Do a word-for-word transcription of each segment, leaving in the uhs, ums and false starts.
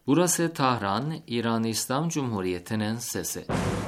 Burası Tahran, İran İslam Cumhuriyeti'nin sesi.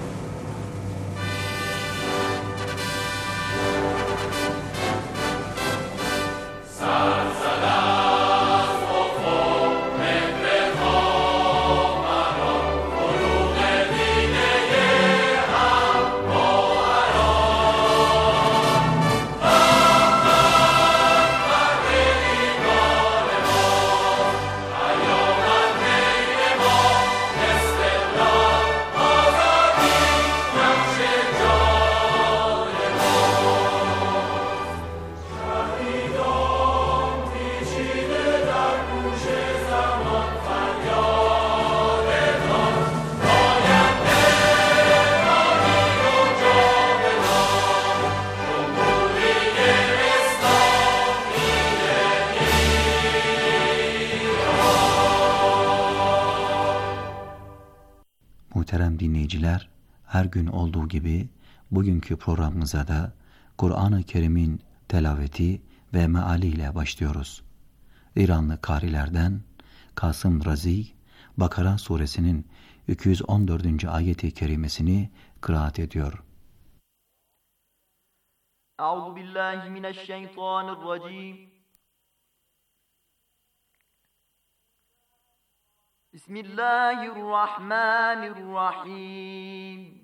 Muhterem dinleyiciler, her gün olduğu gibi bugünkü programımıza da Kur'an-ı Kerim'in telaveti ve mealiyle başlıyoruz. İranlı karilerden Kasım Razi, Bakara suresinin iki yüz on dördüncü ayeti kerimesini kıraat ediyor. Euzubillahimineşşeytanirracim. Bismillahirrahmanirrahim.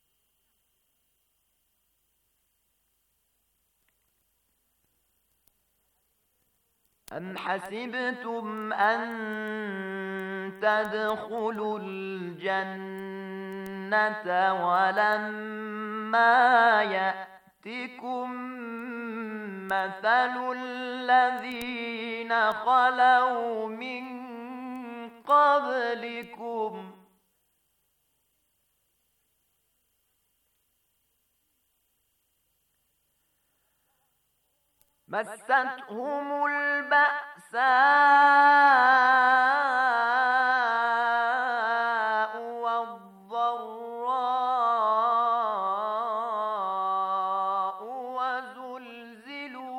Em hasibtum en tedhulul cennete ve lemma ye'tikum meselul lezine halav min قبلكم مستهم البأساء والضراء وزلزلوا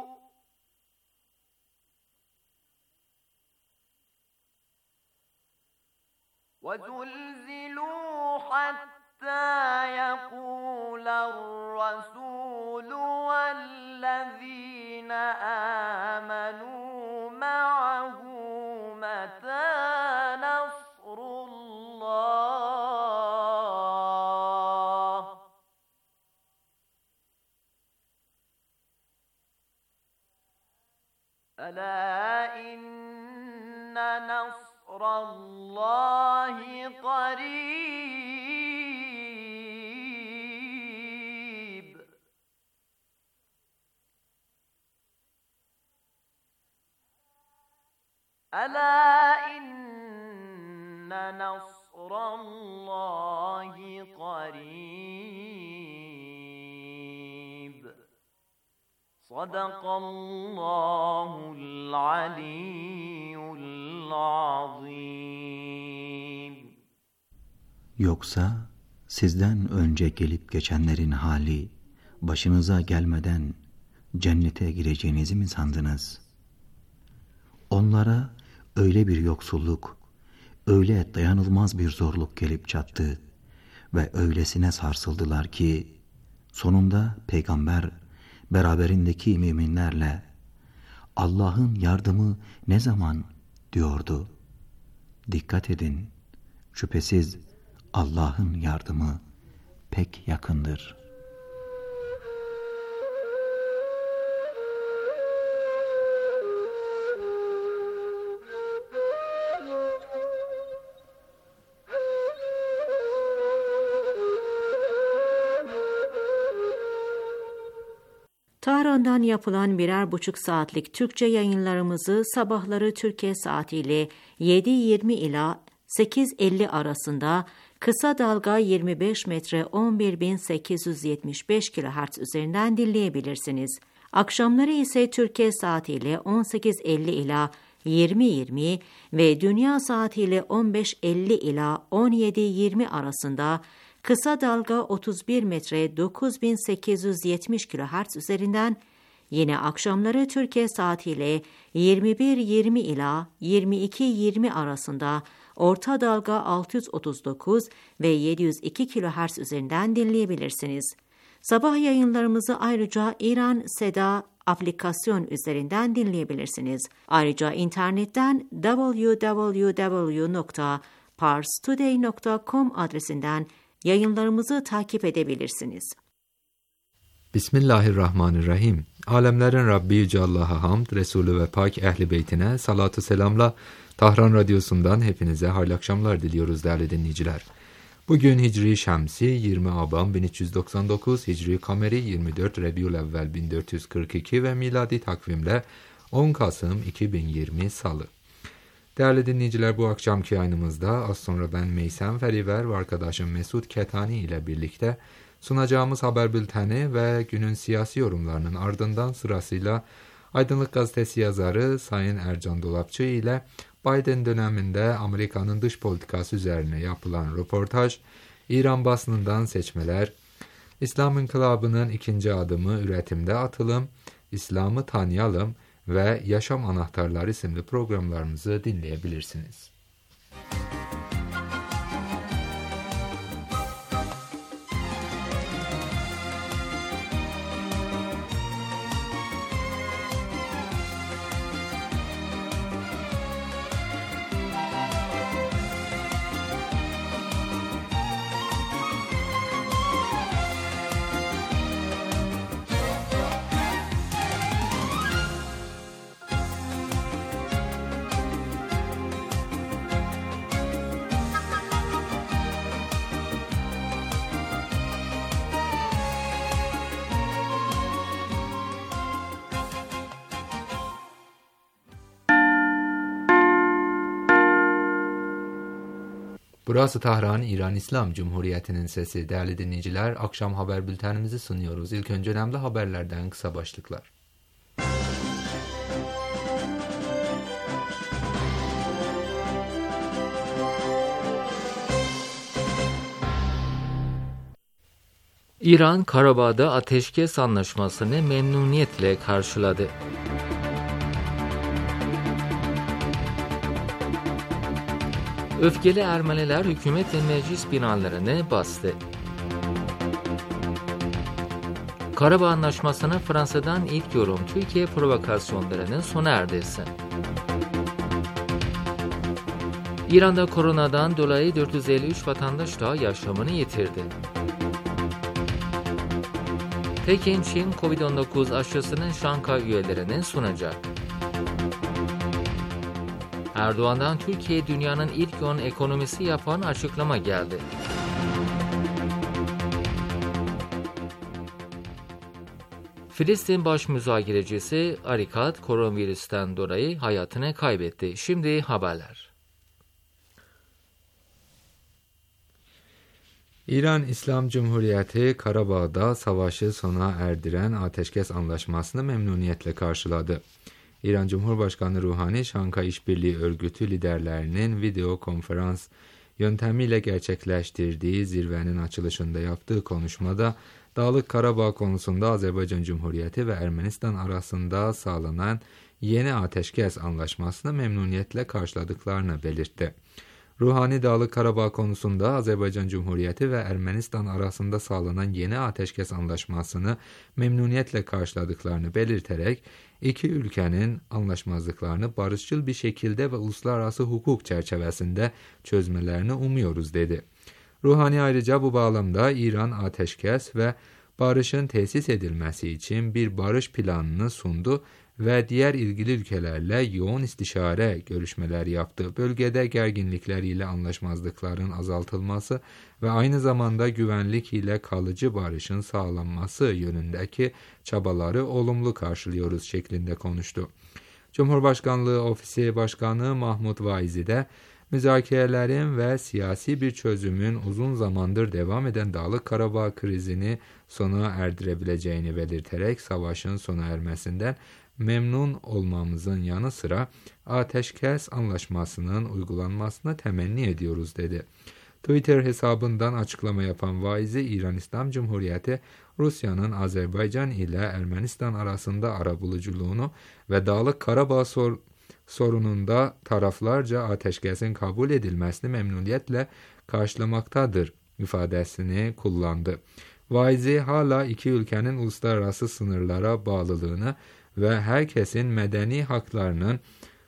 وزلزلوا حتى يقول الرسول والذين آمنوا معه متى نصر الله ألا إن نصر الله قريب ألا إن نصر الله قريب صدق الله العلي العظيم. Yoksa sizden önce gelip geçenlerin hali başınıza gelmeden cennete gireceğinizi mi sandınız? Onlara öyle bir yoksulluk, öyle dayanılmaz bir zorluk gelip çattı ve öylesine sarsıldılar ki sonunda peygamber beraberindeki müminlerle Allah'ın yardımı ne zaman diyordu. Dikkat edin, şüphesiz Allah'ın yardımı pek yakındır. Tahran'dan yapılan birer buçuk saatlik Türkçe yayınlarımızı sabahları Türkiye saatiyle yedi yirmi ila sekiz elli arasında kısa dalga yirmi beş metre on bir bin sekiz yüz yetmiş beş kilohertz üzerinden dinleyebilirsiniz. Akşamları ise Türkiye saatiyle on sekiz elli ila yirmi yirmi ve dünya saatiyle on beş elli ila on yedi yirmi arasında kısa dalga otuz bir metre dokuz bin sekiz yüz yetmiş kilohertz üzerinden, yine akşamları Türkiye saatiyle yirmi bir yirmi ila yirmi iki yirmi arasında orta dalga altı yüz otuz dokuz ve yedi yüz iki kilohertz üzerinden dinleyebilirsiniz. Sabah yayınlarımızı ayrıca İran Seda aplikasyon üzerinden dinleyebilirsiniz. Ayrıca internetten double-u double-u double-u nokta pars today nokta com adresinden yayınlarımızı takip edebilirsiniz. Bismillahirrahmanirrahim. Alemlerin Rabbi Yüce Allah'a hamd, Resulü ve Pak Ehl-i Beytine salatu selamla Tahran Radyosu'ndan hepinize hayırlı akşamlar diliyoruz değerli dinleyiciler. Bugün Hicri Şemsi yirmi Aban bin üç yüz doksan dokuz, Hicri Kameri yirmi dört Rebiülevvel bin dört yüz kırk iki ve miladi takvimle on Kasım iki bin yirmi Salı. Değerli dinleyiciler, bu akşamki yayınımızda az sonra ben Meysem Feriver ve arkadaşım Mesut Ketani ile birlikte sunacağımız haber bülteni ve günün siyasi yorumlarının ardından sırasıyla Aydınlık Gazetesi yazarı Sayın Ercan Dolapçı ile Biden döneminde Amerika'nın dış politikası üzerine yapılan röportaj, İran basınından seçmeler, İslam İnkılabı'nın ikinci adımı üretimde atılım, İslam'ı tanıyalım ve Yaşam Anahtarları isimli programlarımızı dinleyebilirsiniz. Burası Tahran, İran İslam Cumhuriyeti'nin sesi. Değerli dinleyiciler, akşam haber bültenimizi sunuyoruz. İlk önce önemli haberlerden kısa başlıklar. İran, Karabağ'da ateşkes anlaşmasını memnuniyetle karşıladı. Öfkeli Ermeniler hükümet ve meclis binalarını bastı. Karabağ Anlaşması'na Fransa'dan ilk yorum, Türkiye provokasyonlarının sona erdirsin. İran'da koronadan dolayı dört yüz elli üç vatandaş daha yaşamını yitirdi. Pekin, Çin, kovid on dokuz aşısının Şanghay üyelerine sunacak. Erdoğan'dan Türkiye dünyanın ilk on ekonomisi yapan açıklama geldi. Filistin baş müzakerecisi Arikat koronavirüsten dolayı hayatını kaybetti. Şimdi haberler. İran İslam Cumhuriyeti Karabağ'da savaşı sona erdiren ateşkes anlaşmasını memnuniyetle karşıladı. İran Cumhurbaşkanı Ruhani, Şanghay İşbirliği Örgütü liderlerinin video konferans yöntemiyle gerçekleştirdiği zirvenin açılışında yaptığı konuşmada Dağlık Karabağ konusunda Azerbaycan Cumhuriyeti ve Ermenistan arasında sağlanan yeni ateşkes anlaşmasını memnuniyetle karşıladıklarını belirtti. Ruhani, Dağlık Karabağ konusunda Azerbaycan Cumhuriyeti ve Ermenistan arasında sağlanan yeni ateşkes anlaşmasını memnuniyetle karşıladıklarını belirterek iki ülkenin anlaşmazlıklarını barışçıl bir şekilde ve uluslararası hukuk çerçevesinde çözmelerini umuyoruz dedi. Ruhani ayrıca bu bağlamda İran ateşkes ve barışın tesis edilmesi için bir barış planını sundu ve diğer ilgili ülkelerle yoğun istişare görüşmeler yaptı. Bölgede gerginlikler ile anlaşmazlıkların azaltılması ve aynı zamanda güvenlik ile kalıcı barışın sağlanması yönündeki çabaları olumlu karşılıyoruz şeklinde konuştu. Cumhurbaşkanlığı Ofisi Başkanı Mahmut Vaizi de müzakerelerin ve siyasi bir çözümün uzun zamandır devam eden Dağlık Karabağ krizini sona erdirebileceğini belirterek savaşın sona ermesinden memnun olmamızın yanı sıra ateşkes anlaşmasının uygulanmasını temenni ediyoruz dedi. Twitter hesabından açıklama yapan Vaizi, İran İslam Cumhuriyeti, Rusya'nın Azerbaycan ile Ermenistan arasında arabuluculuğunu ve Dağlık Karabağ sor sorununda taraflarca ateşkesin kabul edilmesini memnuniyetle karşılamaktadır ifadesini kullandı. Vaizi hala iki ülkenin uluslararası sınırlara bağlılığını ve herkesin medeni haklarının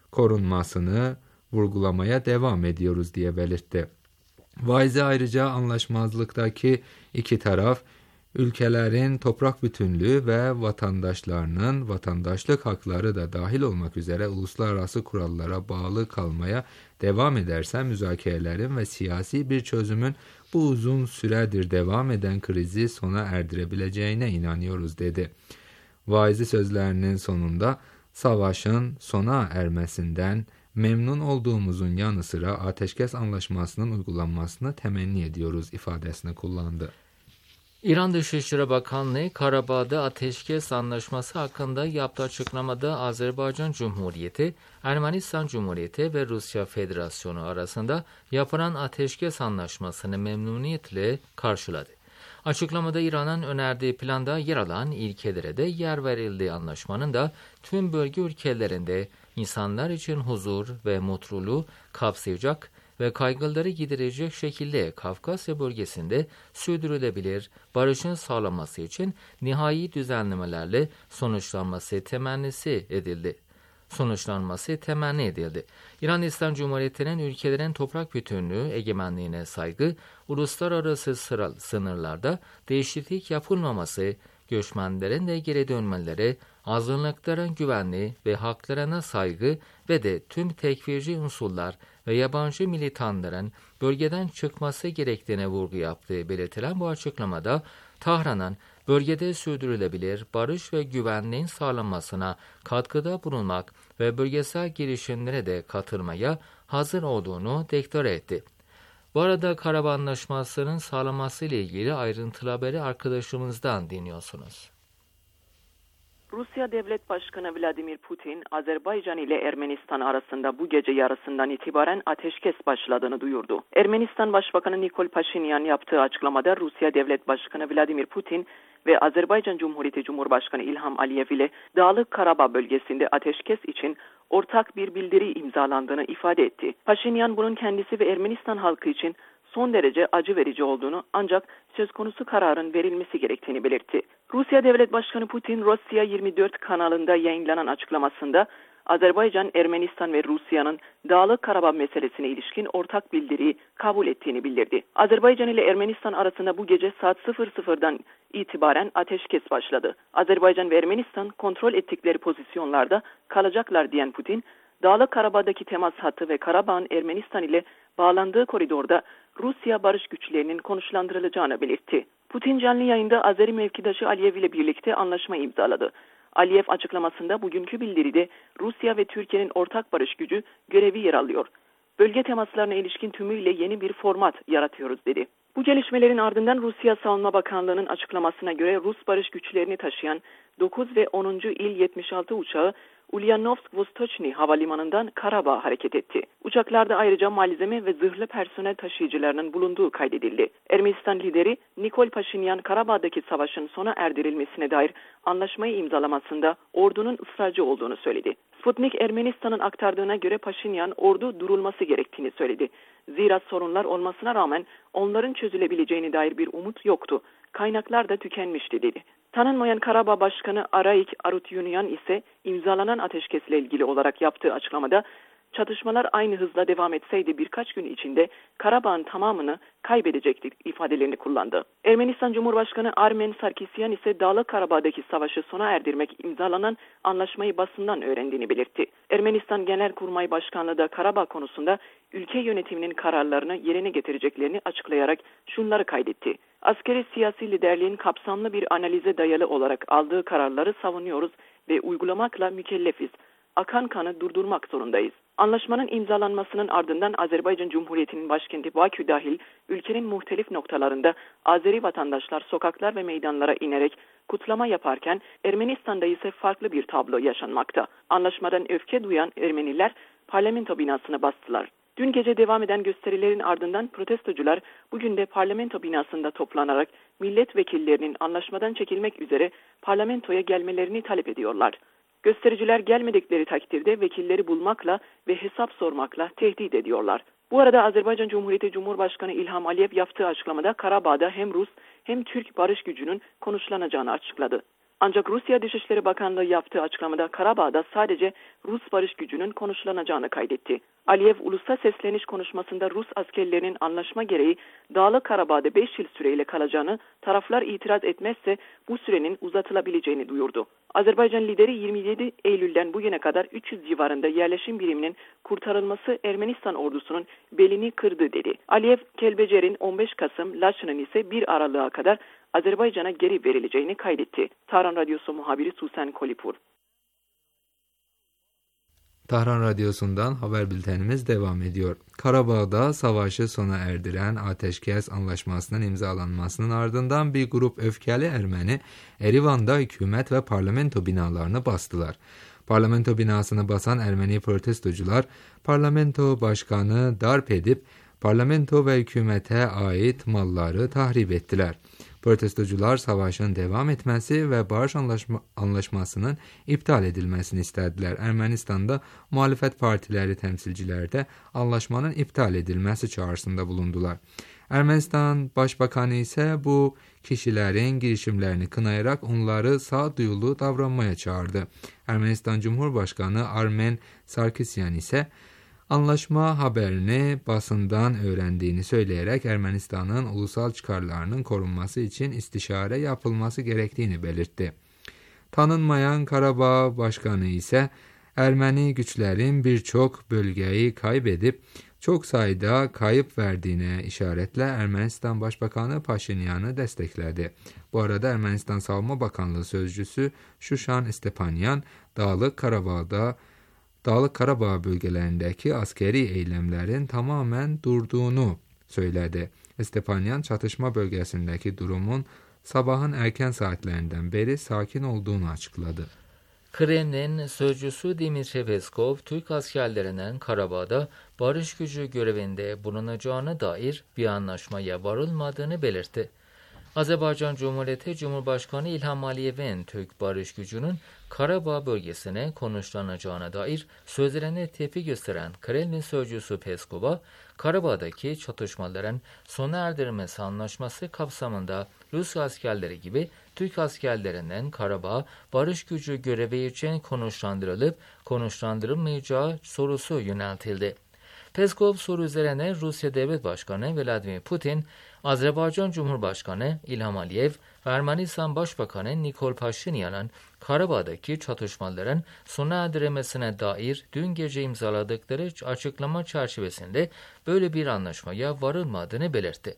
korunmasını vurgulamaya devam ediyoruz diye belirtti. Vaizi ayrıca anlaşmazlıktaki iki taraf, ülkelerin toprak bütünlüğü ve vatandaşlarının vatandaşlık hakları da dahil olmak üzere uluslararası kurallara bağlı kalmaya devam ederse müzakerelerin ve siyasi bir çözümün bu uzun süredir devam eden krizi sona erdirebileceğine inanıyoruz dedi. Vaizi sözlerinin sonunda savaşın sona ermesinden memnun olduğumuzun yanı sıra ateşkes anlaşmasının uygulanmasını temenni ediyoruz ifadesini kullandı. İran Dışişleri Bakanlığı Karabağ'da ateşkes anlaşması hakkında yaptığı açıklamada Azerbaycan Cumhuriyeti, Ermenistan Cumhuriyeti ve Rusya Federasyonu arasında yapılan ateşkes anlaşmasını memnuniyetle karşıladı. Açıklamada İran'ın önerdiği planda yer alan ilkelere de yer verildiği, anlaşmanın da tüm bölge ülkelerinde insanlar için huzur ve mutluluğu kapsayacak ve kaygıları giderecek şekilde Kafkasya bölgesinde sürdürülebilir barışın sağlanması için nihai düzenlemelerle sonuçlanması temennisi edildi. Sonuçlanması temenni edildi. İran İslam Cumhuriyeti'nin ülkelerin toprak bütünlüğü, egemenliğine saygı, uluslararası sıra, sınırlarda değişiklik yapılmaması, göçmenlerin de geri dönmeleri, azınlıkların güvenliği ve haklarına saygı ve de tüm tekfirci unsurlar ve yabancı militanların bölgeden çıkması gerektiğine vurgu yaptığı belirtilen bu açıklamada, Tahran'ın bölgede sürdürülebilir barış ve güvenliğin sağlanmasına katkıda bulunmak ve bölgesel girişimlere de katılmaya hazır olduğunu deklare etti. Bu arada Karabağ Anlaşması'nın sağlanması ile ilgili ayrıntılı haberi arkadaşımızdan dinliyorsunuz. Rusya Devlet Başkanı Vladimir Putin, Azerbaycan ile Ermenistan arasında bu gece yarısından itibaren ateşkes başladığını duyurdu. Ermenistan Başbakanı Nikol Paşinyan yaptığı açıklamada Rusya Devlet Başkanı Vladimir Putin ve Azerbaycan Cumhuriyeti Cumhurbaşkanı İlham Aliyev ile Dağlık Karabağ bölgesinde ateşkes için ortak bir bildiri imzalandığını ifade etti. Paşinyan bunun kendisi ve Ermenistan halkı için son derece acı verici olduğunu, ancak söz konusu kararın verilmesi gerektiğini belirtti. Rusya Devlet Başkanı Putin, Rusya yirmi dört kanalında yayınlanan açıklamasında Azerbaycan, Ermenistan ve Rusya'nın Dağlık Karabağ meselesine ilişkin ortak bildiriyi kabul ettiğini bildirdi. Azerbaycan ile Ermenistan arasında bu gece saat sıfır sıfırdan itibaren ateşkes başladı. Azerbaycan ve Ermenistan kontrol ettikleri pozisyonlarda kalacaklar diyen Putin, Dağlık Karabağ'daki temas hattı ve Karabağ'ın Ermenistan ile bağlandığı koridorda Rusya barış güçlerinin konuşlandırılacağını belirtti. Putin canlı yayında Azeri mevkidaşı Aliyev ile birlikte anlaşma imzaladı. Aliyev açıklamasında bugünkü bildiride Rusya ve Türkiye'nin ortak barış gücü görevi yer alıyor. Bölge temaslarına ilişkin tümüyle yeni bir format yaratıyoruz dedi. Bu gelişmelerin ardından Rusya Savunma Bakanlığı'nın açıklamasına göre Rus barış güçlerini taşıyan dokuz ve onuncu İl yetmiş altı uçağı Ulyanovsk-Vostochny havalimanından Karabağ hareket etti. Uçaklarda ayrıca malzeme ve zırhlı personel taşıyıcılarının bulunduğu kaydedildi. Ermenistan lideri Nikol Paşinyan, Karabağ'daki savaşın sona erdirilmesine dair anlaşmayı imzalamasında ordunun ısrarcı olduğunu söyledi. Sputnik Ermenistan'ın aktardığına göre Paşinyan, ordu durulması gerektiğini söyledi. Zira sorunlar olmasına rağmen onların çözülebileceğine dair bir umut yoktu. Kaynaklar da tükenmişti dedi. Tanınmayan Karabağ Başkanı Araik Arutyunyan ise imzalanan ateşkesle ilgili olarak yaptığı açıklamada, çatışmalar aynı hızla devam etseydi birkaç gün içinde Karabağ'ın tamamını kaybedecektik ifadelerini kullandı. Ermenistan Cumhurbaşkanı Armen Sarkisyan ise Dağlık Karabağ'daki savaşı sona erdirmek imzalanan anlaşmayı basından öğrendiğini belirtti. Ermenistan Genelkurmay Başkanlığı da Karabağ konusunda ülke yönetiminin kararlarını yerine getireceklerini açıklayarak şunları kaydetti. Askeri siyasi liderliğin kapsamlı bir analize dayalı olarak aldığı kararları savunuyoruz ve uygulamakla mükellefiz. Akan kanı durdurmak zorundayız. Anlaşmanın imzalanmasının ardından Azerbaycan Cumhuriyeti'nin başkenti Bakü dahil ülkenin muhtelif noktalarında Azeri vatandaşlar sokaklar ve meydanlara inerek kutlama yaparken Ermenistan'da ise farklı bir tablo yaşanmakta. Anlaşmadan öfke duyan Ermeniler parlamento binasını bastılar. Dün gece devam eden gösterilerin ardından protestocular bugün de parlamento binasında toplanarak milletvekillerinin anlaşmadan çekilmek üzere parlamentoya gelmelerini talep ediyorlar. Göstericiler gelmedikleri takdirde vekilleri bulmakla ve hesap sormakla tehdit ediyorlar. Bu arada Azerbaycan Cumhuriyeti Cumhurbaşkanı İlham Aliyev yaptığı açıklamada Karabağ'da hem Rus hem Türk barış gücünün konuşlanacağını açıkladı. Ancak Rusya Dışişleri Bakanlığı yaptığı açıklamada Karabağ'da sadece Rus barış gücünün konuşlanacağını kaydetti. Aliyev ulusa sesleniş konuşmasında Rus askerlerinin anlaşma gereği Dağlık Karabağ'da beş yıl süreyle kalacağını, taraflar itiraz etmezse bu sürenin uzatılabileceğini duyurdu. Azerbaycan lideri yirmi yedi Eylül'den bu yana kadar üç yüz civarında yerleşim biriminin kurtarılması Ermenistan ordusunun belini kırdı dedi. Aliyev, Kelbecer'in on beş Kasım, Laçın'ın ise bir Aralık'a kadar Azerbaycan'a geri verileceğini kaydetti. Tahran Radyosu muhabiri Susan Kolipur. Tahran Radyosu'ndan haber bültenimiz devam ediyor. Karabağ'da savaşı sona erdiren ateşkes anlaşmasının imzalanmasının ardından bir grup öfkeli Ermeni Erivan'da hükümet ve parlamento binalarını bastılar. Parlamento binasını basan Ermeni protestocular parlamento başkanı darp edip parlamento ve hükümete ait malları tahrip ettiler. Protestocular savaşın devam etmesi ve barış anlaşma, anlaşmasının iptal edilmesini istediler. Ermenistan'da muhalefet partileri temsilcileri de anlaşmanın iptal edilmesi çağrısında bulundular. Ermenistan Başbakanı ise bu kişilerin girişimlerini kınayarak onları sağduyulu davranmaya çağırdı. Ermenistan Cumhurbaşkanı Armen Sarkisyan ise anlaşma haberini basından öğrendiğini söyleyerek Ermenistan'ın ulusal çıkarlarının korunması için istişare yapılması gerektiğini belirtti. Tanınmayan Karabağ Başkanı ise Ermeni güçlerin birçok bölgeyi kaybedip çok sayıda kayıp verdiğine işaretle Ermenistan Başbakanı Paşinyan'ı destekledi. Bu arada Ermenistan Savunma Bakanlığı Sözcüsü Şuşan Stepanyan, Dağlık Karabağ'da Dağlık Karabağ bölgelerindeki askeri eylemlerin tamamen durduğunu söyledi. Stepanyan, çatışma bölgesindeki durumun sabahın erken saatlerinden beri sakin olduğunu açıkladı. Kremlin sözcüsü Dmitri Peskov, Türk askerlerinin Karabağ'da barış gücü görevinde bulunacağına dair bir anlaşmaya varılmadığını belirtti. Azerbaycan Cumhuriyeti Cumhurbaşkanı İlham Aliyev'in Türk barış gücünün Karabağ bölgesine konuşlanacağına dair sözlerine tepki gösteren Kremlin sözcüsü Peskov'a, Karabağ'daki çatışmaların sona erdirilmesi anlaşması kapsamında Rus askerleri gibi Türk askerlerinin Karabağ barış gücü görevi için konuşlandırılıp konuşlandırılmayacağı sorusu yöneltildi. Peskov soru üzerine Rusya Devlet Başkanı Vladimir Putin, Azerbaycan Cumhurbaşkanı İlham Aliyev ve Ermenistan Başbakanı Nikol Paşinyan'ın Karabağ'daki çatışmaların sona erdirilmesine dair dün gece imzaladıkları açıklama çerçevesinde böyle bir anlaşmaya varılmadığını belirtti.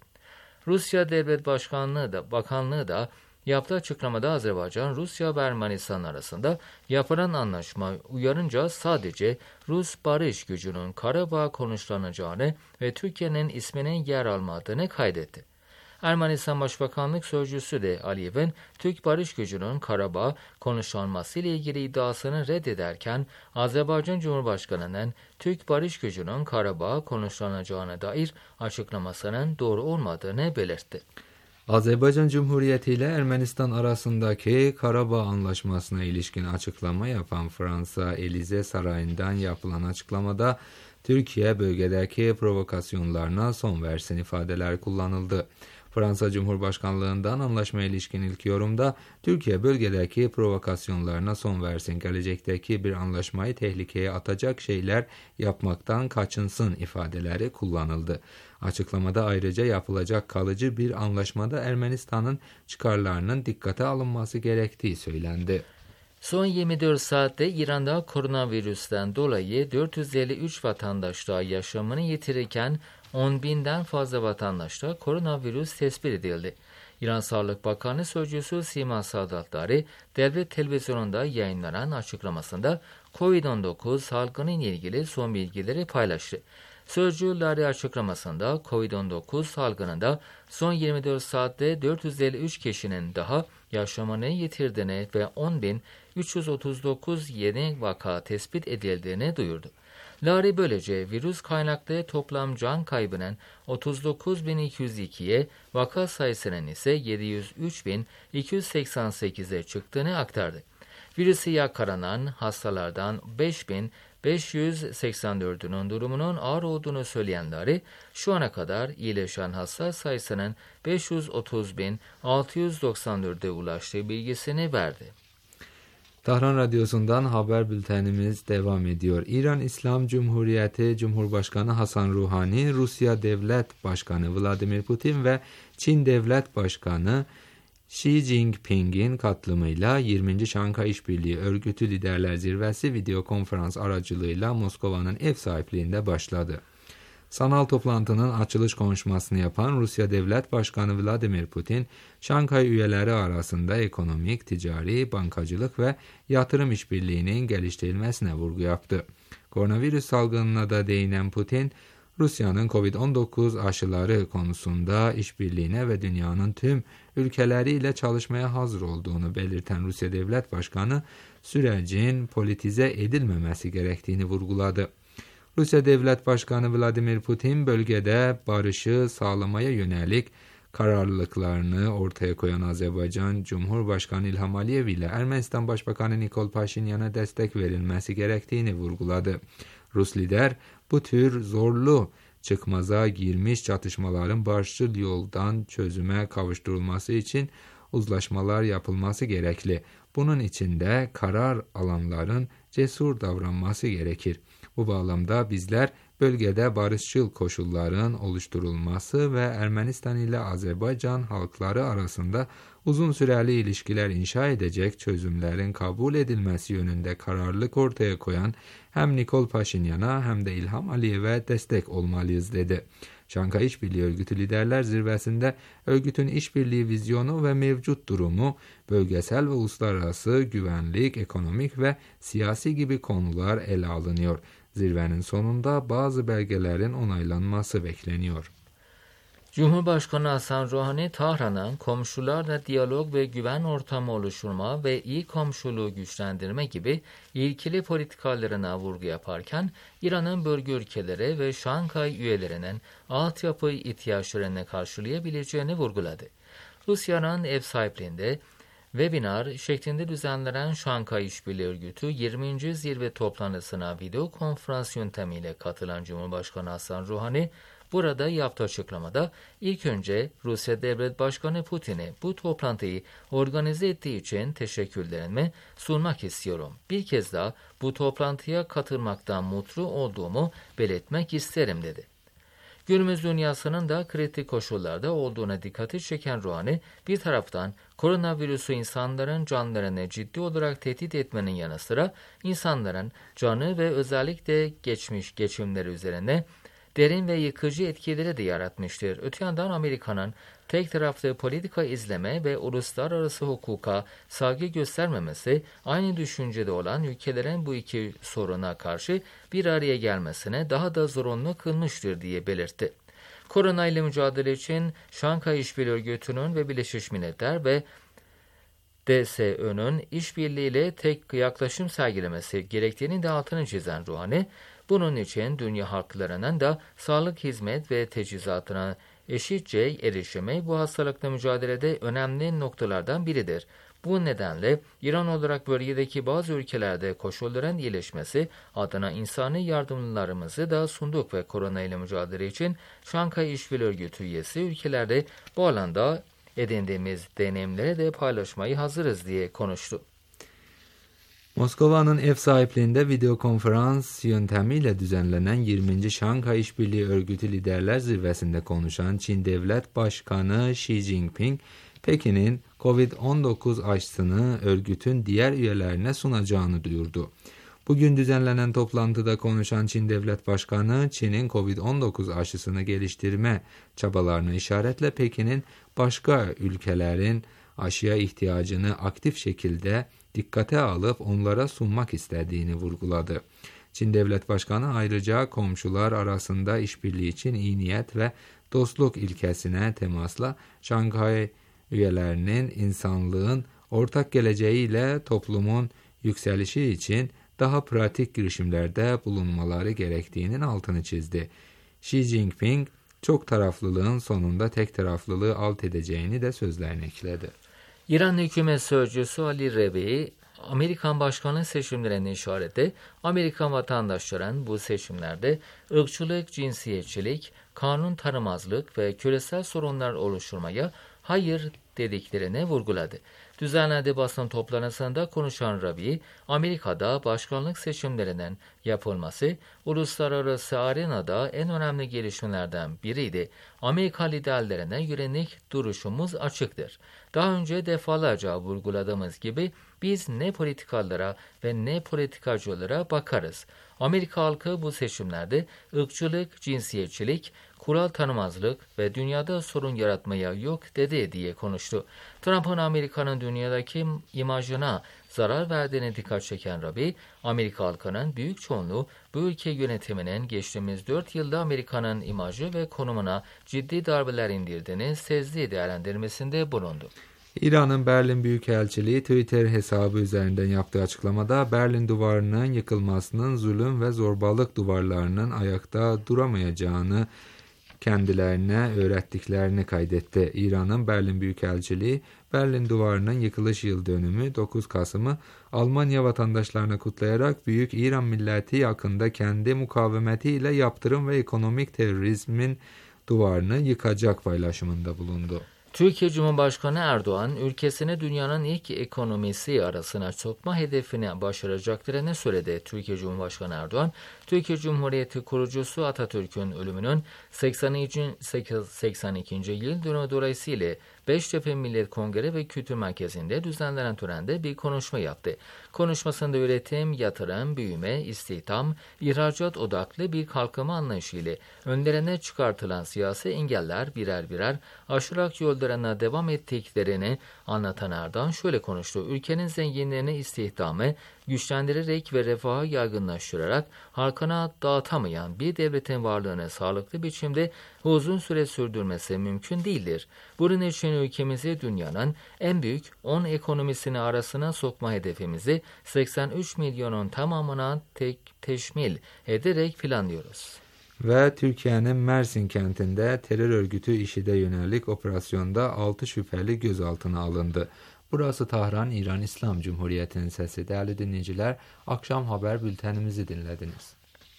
Rusya Devlet Başkanlığı da, Bakanlığı da yaptığı açıklamada Azerbaycan, Rusya ve Ermenistan arasında yapılan anlaşma uyarınca sadece Rus barış gücünün Karabağ konuşlanacağını ve Türkiye'nin isminin yer almadığını kaydetti. Ermenistan Başbakanlık Sözcüsü de Aliyev'in Türk barış gücünün Karabağ konuşlanması ile ilgili iddiasını reddederken Azerbaycan Cumhurbaşkanı'nın Türk barış gücünün Karabağ konuşlanacağına dair açıklamasının doğru olmadığını belirtti. Azerbaycan Cumhuriyeti ile Ermenistan arasındaki Karabağ Anlaşması'na ilişkin açıklama yapan Fransa Elize Sarayı'ndan yapılan açıklamada Türkiye bölgedeki provokasyonlarına son versin ifadeler kullanıldı. Fransa Cumhurbaşkanlığından anlaşmaya ilişkin ilk yorumda Türkiye bölgedeki provokasyonlarına son versin, gelecekteki bir anlaşmayı tehlikeye atacak şeyler yapmaktan kaçınsın ifadeleri kullanıldı. Açıklamada ayrıca yapılacak kalıcı bir anlaşmada Ermenistan'ın çıkarlarının dikkate alınması gerektiği söylendi. Son yirmi dört saatte İran'da koronavirüsten dolayı dört yüz elli üç vatandaş daha yaşamını yitirirken on binden fazla vatandaşta koronavirüs tespit edildi. İran Sağlık Bakanı Sözcüsü Sima Sadatları, devlet televizyonunda yayınlanan açıklamasında kovid on dokuz salgını ile ilgili son bilgileri paylaştı. Sözcüleri açıklamasında kovid on dokuz salgınında son yirmi dört saatte dört yüz elli üç kişinin daha yaşamını yitirdiğini ve on bin üç yüz otuz dokuz yeni vaka tespit edildiğini duyurdu. Lari böylece virüs kaynaklı toplam can kaybının otuz dokuz bin iki yüz ikiye, vaka sayısının ise yedi yüz üç bin iki yüz seksen sekize çıktığını aktardı. Virüsü yakalanan hastalardan beş bin beş yüz seksen dördünün durumunun ağır olduğunu söyleyenleri, şu ana kadar iyileşen hasta sayısının beş yüz otuz bin altı yüz doksan dörde ulaştığı bilgisini verdi. Tahran Radyosu'ndan haber bültenimiz devam ediyor. İran İslam Cumhuriyeti Cumhurbaşkanı Hasan Ruhani, Rusya Devlet Başkanı Vladimir Putin ve Çin Devlet Başkanı Xi Jinping'in katılımıyla yirminci Şanghay İşbirliği Örgütü Liderler Zirvesi video konferans aracılığıyla Moskova'nın ev sahipliğinde başladı. Sanal toplantının açılış konuşmasını yapan Rusya Devlet Başkanı Vladimir Putin, Şanghay üyeleri arasında ekonomik, ticari, bankacılık ve yatırım işbirliğinin geliştirilmesine vurgu yaptı. Koronavirüs salgınına da değinen Putin, Rusya'nın kovid on dokuz aşıları konusunda işbirliğine ve dünyanın tüm ülkeleriyle çalışmaya hazır olduğunu belirten Rusya Devlet Başkanı, sürecin politize edilmemesi gerektiğini vurguladı. Rusya Devlet Başkanı Vladimir Putin, bölgede barışı sağlamaya yönelik kararlılıklarını ortaya koyan Azerbaycan Cumhurbaşkanı İlham Aliyev ile Ermenistan Başbakanı Nikol Paşinyan'a destek verilmesi gerektiğini vurguladı. Rus lider, bu tür zorlu çıkmaza girmiş çatışmaların barışçıl yoldan çözüme kavuşturulması için uzlaşmalar yapılması gerekli. Bunun için de karar alanların cesur davranması gerekir. Bu bağlamda bizler bölgede barışçıl koşulların oluşturulması ve Ermenistan ile Azerbaycan halkları arasında uzun süreli ilişkiler inşa edecek çözümlerin kabul edilmesi yönünde kararlılık ortaya koyan hem Nikol Paşinyan'a hem de İlham Aliyev'e destek olmalıyız dedi. Şanghay İşbirliği Örgütü Liderler Zirvesi'nde örgütün işbirliği vizyonu ve mevcut durumu, bölgesel ve uluslararası güvenlik, ekonomik ve siyasi gibi konular ele alınıyor. Zirvenin sonunda bazı belgelerin onaylanması bekleniyor. Cumhurbaşkanı Hasan Ruhani, Tahran'ın komşularla diyalog ve güven ortamı oluşturma ve iyi komşuluğu güçlendirme gibi ilkeli politikalarına vurgu yaparken, İran'ın bölge ülkeleri ve Şanghay üyelerinin altyapı ihtiyaçlarını karşılayabileceğini vurguladı. Rusya'nın ev sahipliğinde webinar şeklinde düzenlenen Şanghay İşbirliği Örgütü yirminci zirve toplantısına video konferans yöntemiyle katılan Cumhurbaşkanı Hasan Ruhani, burada yaptığı açıklamada ilk önce Rusya Devlet Başkanı Putin'e bu toplantıyı organize ettiği için teşekkürlerimi sunmak istiyorum. Bir kez daha bu toplantıya katılmaktan mutlu olduğumu belirtmek isterim dedi. Günümüz dünyasının da kritik koşullarda olduğuna dikkati çeken Ruhani, bir taraftan koronavirüsü insanların canlarını ciddi olarak tehdit etmenin yanı sıra insanların canı ve özellikle geçmiş geçimleri üzerine derin ve yıkıcı etkileri de yaratmıştır. Öte yandan Amerika'nın tek taraflı politika izleme ve uluslararası hukuka saygı göstermemesi, aynı düşüncede olan ülkelerin bu iki soruna karşı bir araya gelmesine daha da zorunlu kılmıştır diye belirtti. Korona ile mücadele için Şanghay İşbirliği Örgütü'nün ve Birleşmiş Milletler ve D S Ö'nün işbirliğiyle tek yaklaşım sergilemesi gerektiğini de altını çizen Ruhani, bunun için dünya halklarının da sağlık hizmet ve teçhizatına eşitçe erişimi bu hastalıkla mücadelede önemli noktalardan biridir. Bu nedenle İran olarak bölgedeki bazı ülkelerde koşulların iyileşmesi adına insani yardımlarımızı da sunduk ve korona ile mücadele için Şanghay İşbirliği Örgütü üyesi ülkelerde bu alanda edindiğimiz deneyimleri de paylaşmayı hazırız diye konuştu. Moskova'nın ev sahipliğinde video konferans yöntemiyle düzenlenen yirminci Şanghay İşbirliği Örgütü Liderler Zirvesi'nde konuşan Çin Devlet Başkanı Xi Jinping, Pekin'in kovid on dokuz aşısını örgütün diğer üyelerine sunacağını duyurdu. Bugün düzenlenen toplantıda konuşan Çin Devlet Başkanı, Çin'in kovid on dokuz aşısını geliştirme çabalarını işaretle Pekin'in başka ülkelerin aşıya ihtiyacını aktif şekilde dikkate alıp onlara sunmak istediğini vurguladı. Çin Devlet Başkanı ayrıca komşular arasında işbirliği için iyi niyet ve dostluk ilkesine temasla Şanghay üyelerinin insanlığın ortak geleceğiyle toplumun yükselişi için daha pratik girişimlerde bulunmaları gerektiğinin altını çizdi. Xi Jinping, çok taraflılığın sonunda tek taraflılığı alt edeceğini de sözlerine ekledi. İran hükümet sözcüsü Ali Rebi, Amerikan başkanlık seçimlerine işarette Amerikan vatandaşların bu seçimlerde ırkçılık, cinsiyetçilik, kanun tanımazlık ve küresel sorunlar oluşturmaya hayır dediklerine vurguladı. Düzenlediği basın toplantısında konuşan Rabi, Amerika'da başkanlık seçimlerinin yapılması uluslararası arenada en önemli gelişmelerden biriydi. Amerika liderlerine yönelik duruşumuz açıktır. Daha önce defalarca vurguladığımız gibi biz ne politikalara ve ne politikacılara bakarız. Amerika halkı bu seçimlerde ırkçılık, cinsiyetçilik, kural tanımazlık ve dünyada sorun yaratmaya yok dedi diye konuştu. Trump'ın Amerika'nın dünyadaki imajına zarar verdiğine dikkat çeken Rabi, Amerika halkının büyük çoğunluğu bu ülke yönetiminin geçtiğimiz dört yılda Amerika'nın imajı ve konumuna ciddi darbeler indirdiğini sezdiği değerlendirmesinde bulundu. İran'ın Berlin Büyükelçiliği Twitter hesabı üzerinden yaptığı açıklamada Berlin Duvarı'nın yıkılmasının zulüm ve zorbalık duvarlarının ayakta duramayacağını kendilerine öğrettiklerini kaydetti. İran'ın Berlin Büyükelçiliği, Berlin Duvarı'nın yıkılış yıl dönümü dokuz Kasım'ı Almanya vatandaşlarına kutlayarak Büyük İran milleti hakkında kendi mukavemetiyle yaptırım ve ekonomik terörizmin duvarını yıkacak paylaşımında bulundu. Türkiye Cumhurbaşkanı Erdoğan, ülkesini dünyanın ilk ekonomisi arasına sokma hedefini başaracaklarını söyledi. Türkiye Cumhurbaşkanı Erdoğan, Türkiye Cumhuriyeti kurucusu Atatürk'ün ölümünün seksen ikinci yıl dönümü dolayısıyla Beştepe Millet Kongre ve Kültür Merkezi'nde düzenlenen törende bir konuşma yaptı. Konuşmasında üretim, yatırım, büyüme, istihdam, ihracat odaklı bir kalkınma anlayışıyla önlerine çıkartılan siyasi engeller birer birer aşarak yollarına devam ettiklerini anlatan Erdoğan şöyle konuştu. Ülkenin zenginliğini istihdamı güçlendirerek ve refahı yaygınlaştırarak halkına dağıtamayan bir devletin varlığını sağlıklı biçimde uzun süre sürdürmesi mümkün değildir. Bunun için ülkemizi dünyanın en büyük on ekonomisini arasına sokma hedefimizi seksen üç milyonun tamamına tek teşmil ederek planlıyoruz. Ve Türkiye'nin Mersin kentinde terör örgütü IŞİD'e yönelik operasyonda altı şüpheli gözaltına alındı. Burası Tahran, İran İslam Cumhuriyeti'nin sesi. Değerli dinleyiciler, akşam haber bültenimizi dinlediniz.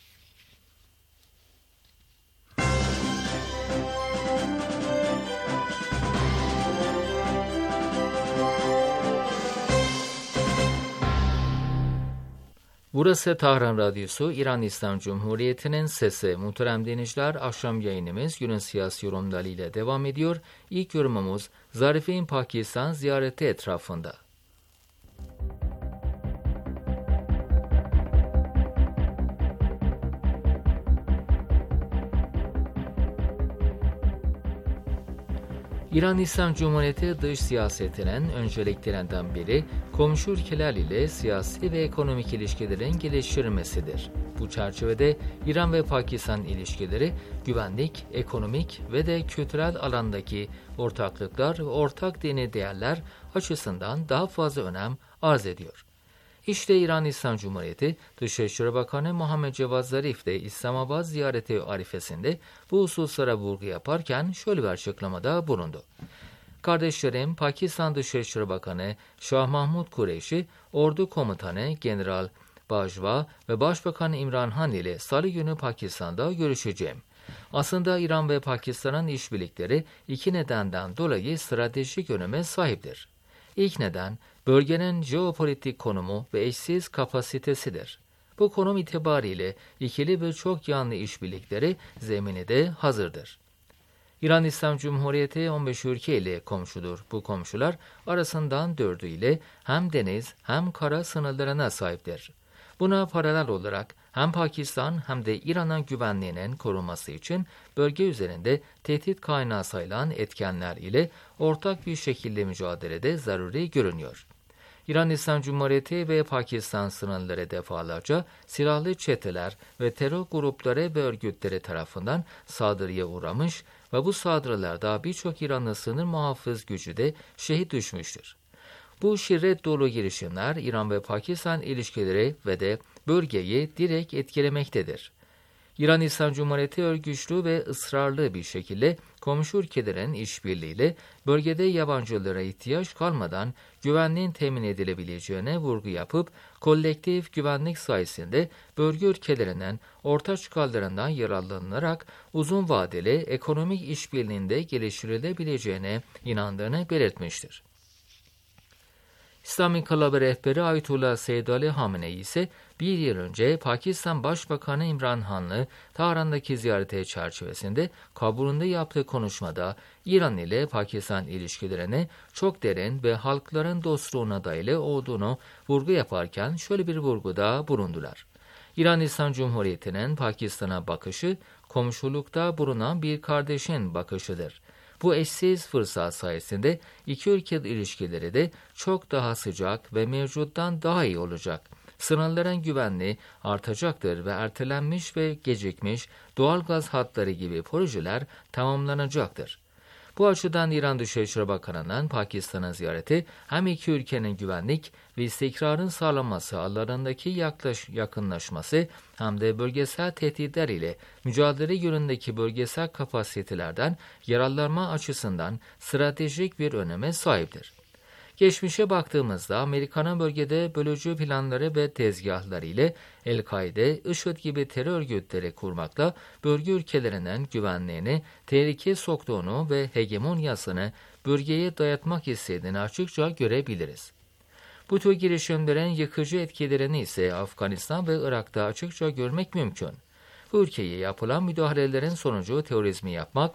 Burası Tahran Radyosu, İran İslam Cumhuriyeti'nin sesi. Muhterem dinleyiciler, akşam yayınımız günün siyasi yorumlarıyla devam ediyor. İlk yorumumuz Zarife'in Pakistan ziyareti etrafında. İran İslam Cumhuriyeti dış siyasetinin önceliklerinden biri komşu ülkeler ile siyasi ve ekonomik ilişkilerin geliştirilmesidir. Bu çerçevede İran ve Pakistan ilişkileri güvenlik, ekonomik ve de kültürel alandaki ortaklıklar ve ortak dini değerler açısından daha fazla önem arz ediyor. İşte İran İslam Cumhuriyeti Dışişleri Bakanı Muhammed Cevad Zarif de İslamabad ziyareti arifesinde bu hususlara vurgu yaparken şöyle bir açıklamada bulundu. Kardeşlerim, Pakistan Dışişleri Bakanı Şah Mahmud Kureyşi, Ordu Komutanı General Bajwa ve Başbakan İmran Han ile Salı günü Pakistan'da görüşeceğim. Aslında İran ve Pakistan'ın işbirlikleri iki nedenden dolayı stratejik öneme sahiptir. İlk neden, bölgenin jeopolitik konumu ve eşsiz kapasitesidir. Bu konum itibariyle ikili ve çok yanlı işbirlikleri zemini de hazırdır. İran İslam Cumhuriyeti on beş ülke ile komşudur. Bu komşular arasından dördü ile hem deniz hem kara sınırlarına sahiptir. Buna paralel olarak hem Pakistan hem de İran'ın güvenliğinin korunması için bölge üzerinde tehdit kaynağı sayılan etkenler ile ortak bir şekilde mücadelede zaruri görünüyor. İran İslam Cumhuriyeti ve Pakistan sınırları defalarca silahlı çeteler ve terör grupları ve örgütleri tarafından saldırıya uğramış ve bu saldırılarda birçok İranlı sınır muhafız gücü de şehit düşmüştür. Bu şiddet dolu girişimler İran ve Pakistan ilişkileri ve de bölgeyi direkt etkilemektedir. İran İslam Cumhuriyeti örgütlü ve ısrarlı bir şekilde komşu ülkelerin işbirliğiyle bölgede yabancılara ihtiyaç kalmadan güvenliğin temin edilebileceğine vurgu yapıp, kolektif güvenlik sayesinde bölge ülkelerinden orta çıkarlarından yararlanılarak uzun vadeli ekonomik işbirliğinde geliştirilebileceğine inandığını belirtmiştir. İslam İnkılabı rehberi Ayetullah Seyyid Ali Hamenei ise bir yıl önce Pakistan Başbakanı İmran Han'lı Tahran'daki ziyareti çerçevesinde Kabul'ünde yaptığı konuşmada İran ile Pakistan ilişkilerine çok derin ve halkların dostluğuna dayalı olduğunu vurgu yaparken şöyle bir vurguda bulundular. İran İslam Cumhuriyeti'nin Pakistan'a bakışı komşulukta bulunan bir kardeşin bakışıdır. Bu eşsiz fırsat sayesinde iki ülke ilişkileri de çok daha sıcak ve mevcuttan daha iyi olacak. Sınırların güvenliği artacaktır ve ertelenmiş ve gecikmiş doğalgaz hatları gibi projeler tamamlanacaktır. Bu açıdan İran Dışişleri Bakanı'nın Pakistan'a ziyareti hem iki ülkenin güvenlik ve istikrarın sağlanması aralarındaki yaklaş, yakınlaşması hem de bölgesel tehditler ile mücadele yönündeki bölgesel kapasitelerden yararlanma açısından stratejik bir öneme sahiptir. Geçmişe baktığımızda Amerika'nın bölgede bölücü planları ve tezgahları ile El-Kaide, IŞİD gibi terör örgütleri kurmakla bölge ülkelerinin güvenliğini tehlikeye soktuğunu ve hegemonyasını bölgeye dayatmak istediğini açıkça görebiliriz. Bu tür girişimlerin yıkıcı etkilerini ise Afganistan ve Irak'ta açıkça görmek mümkün. Bu ülkeye yapılan müdahalelerin sonucu terörizmi yapmak,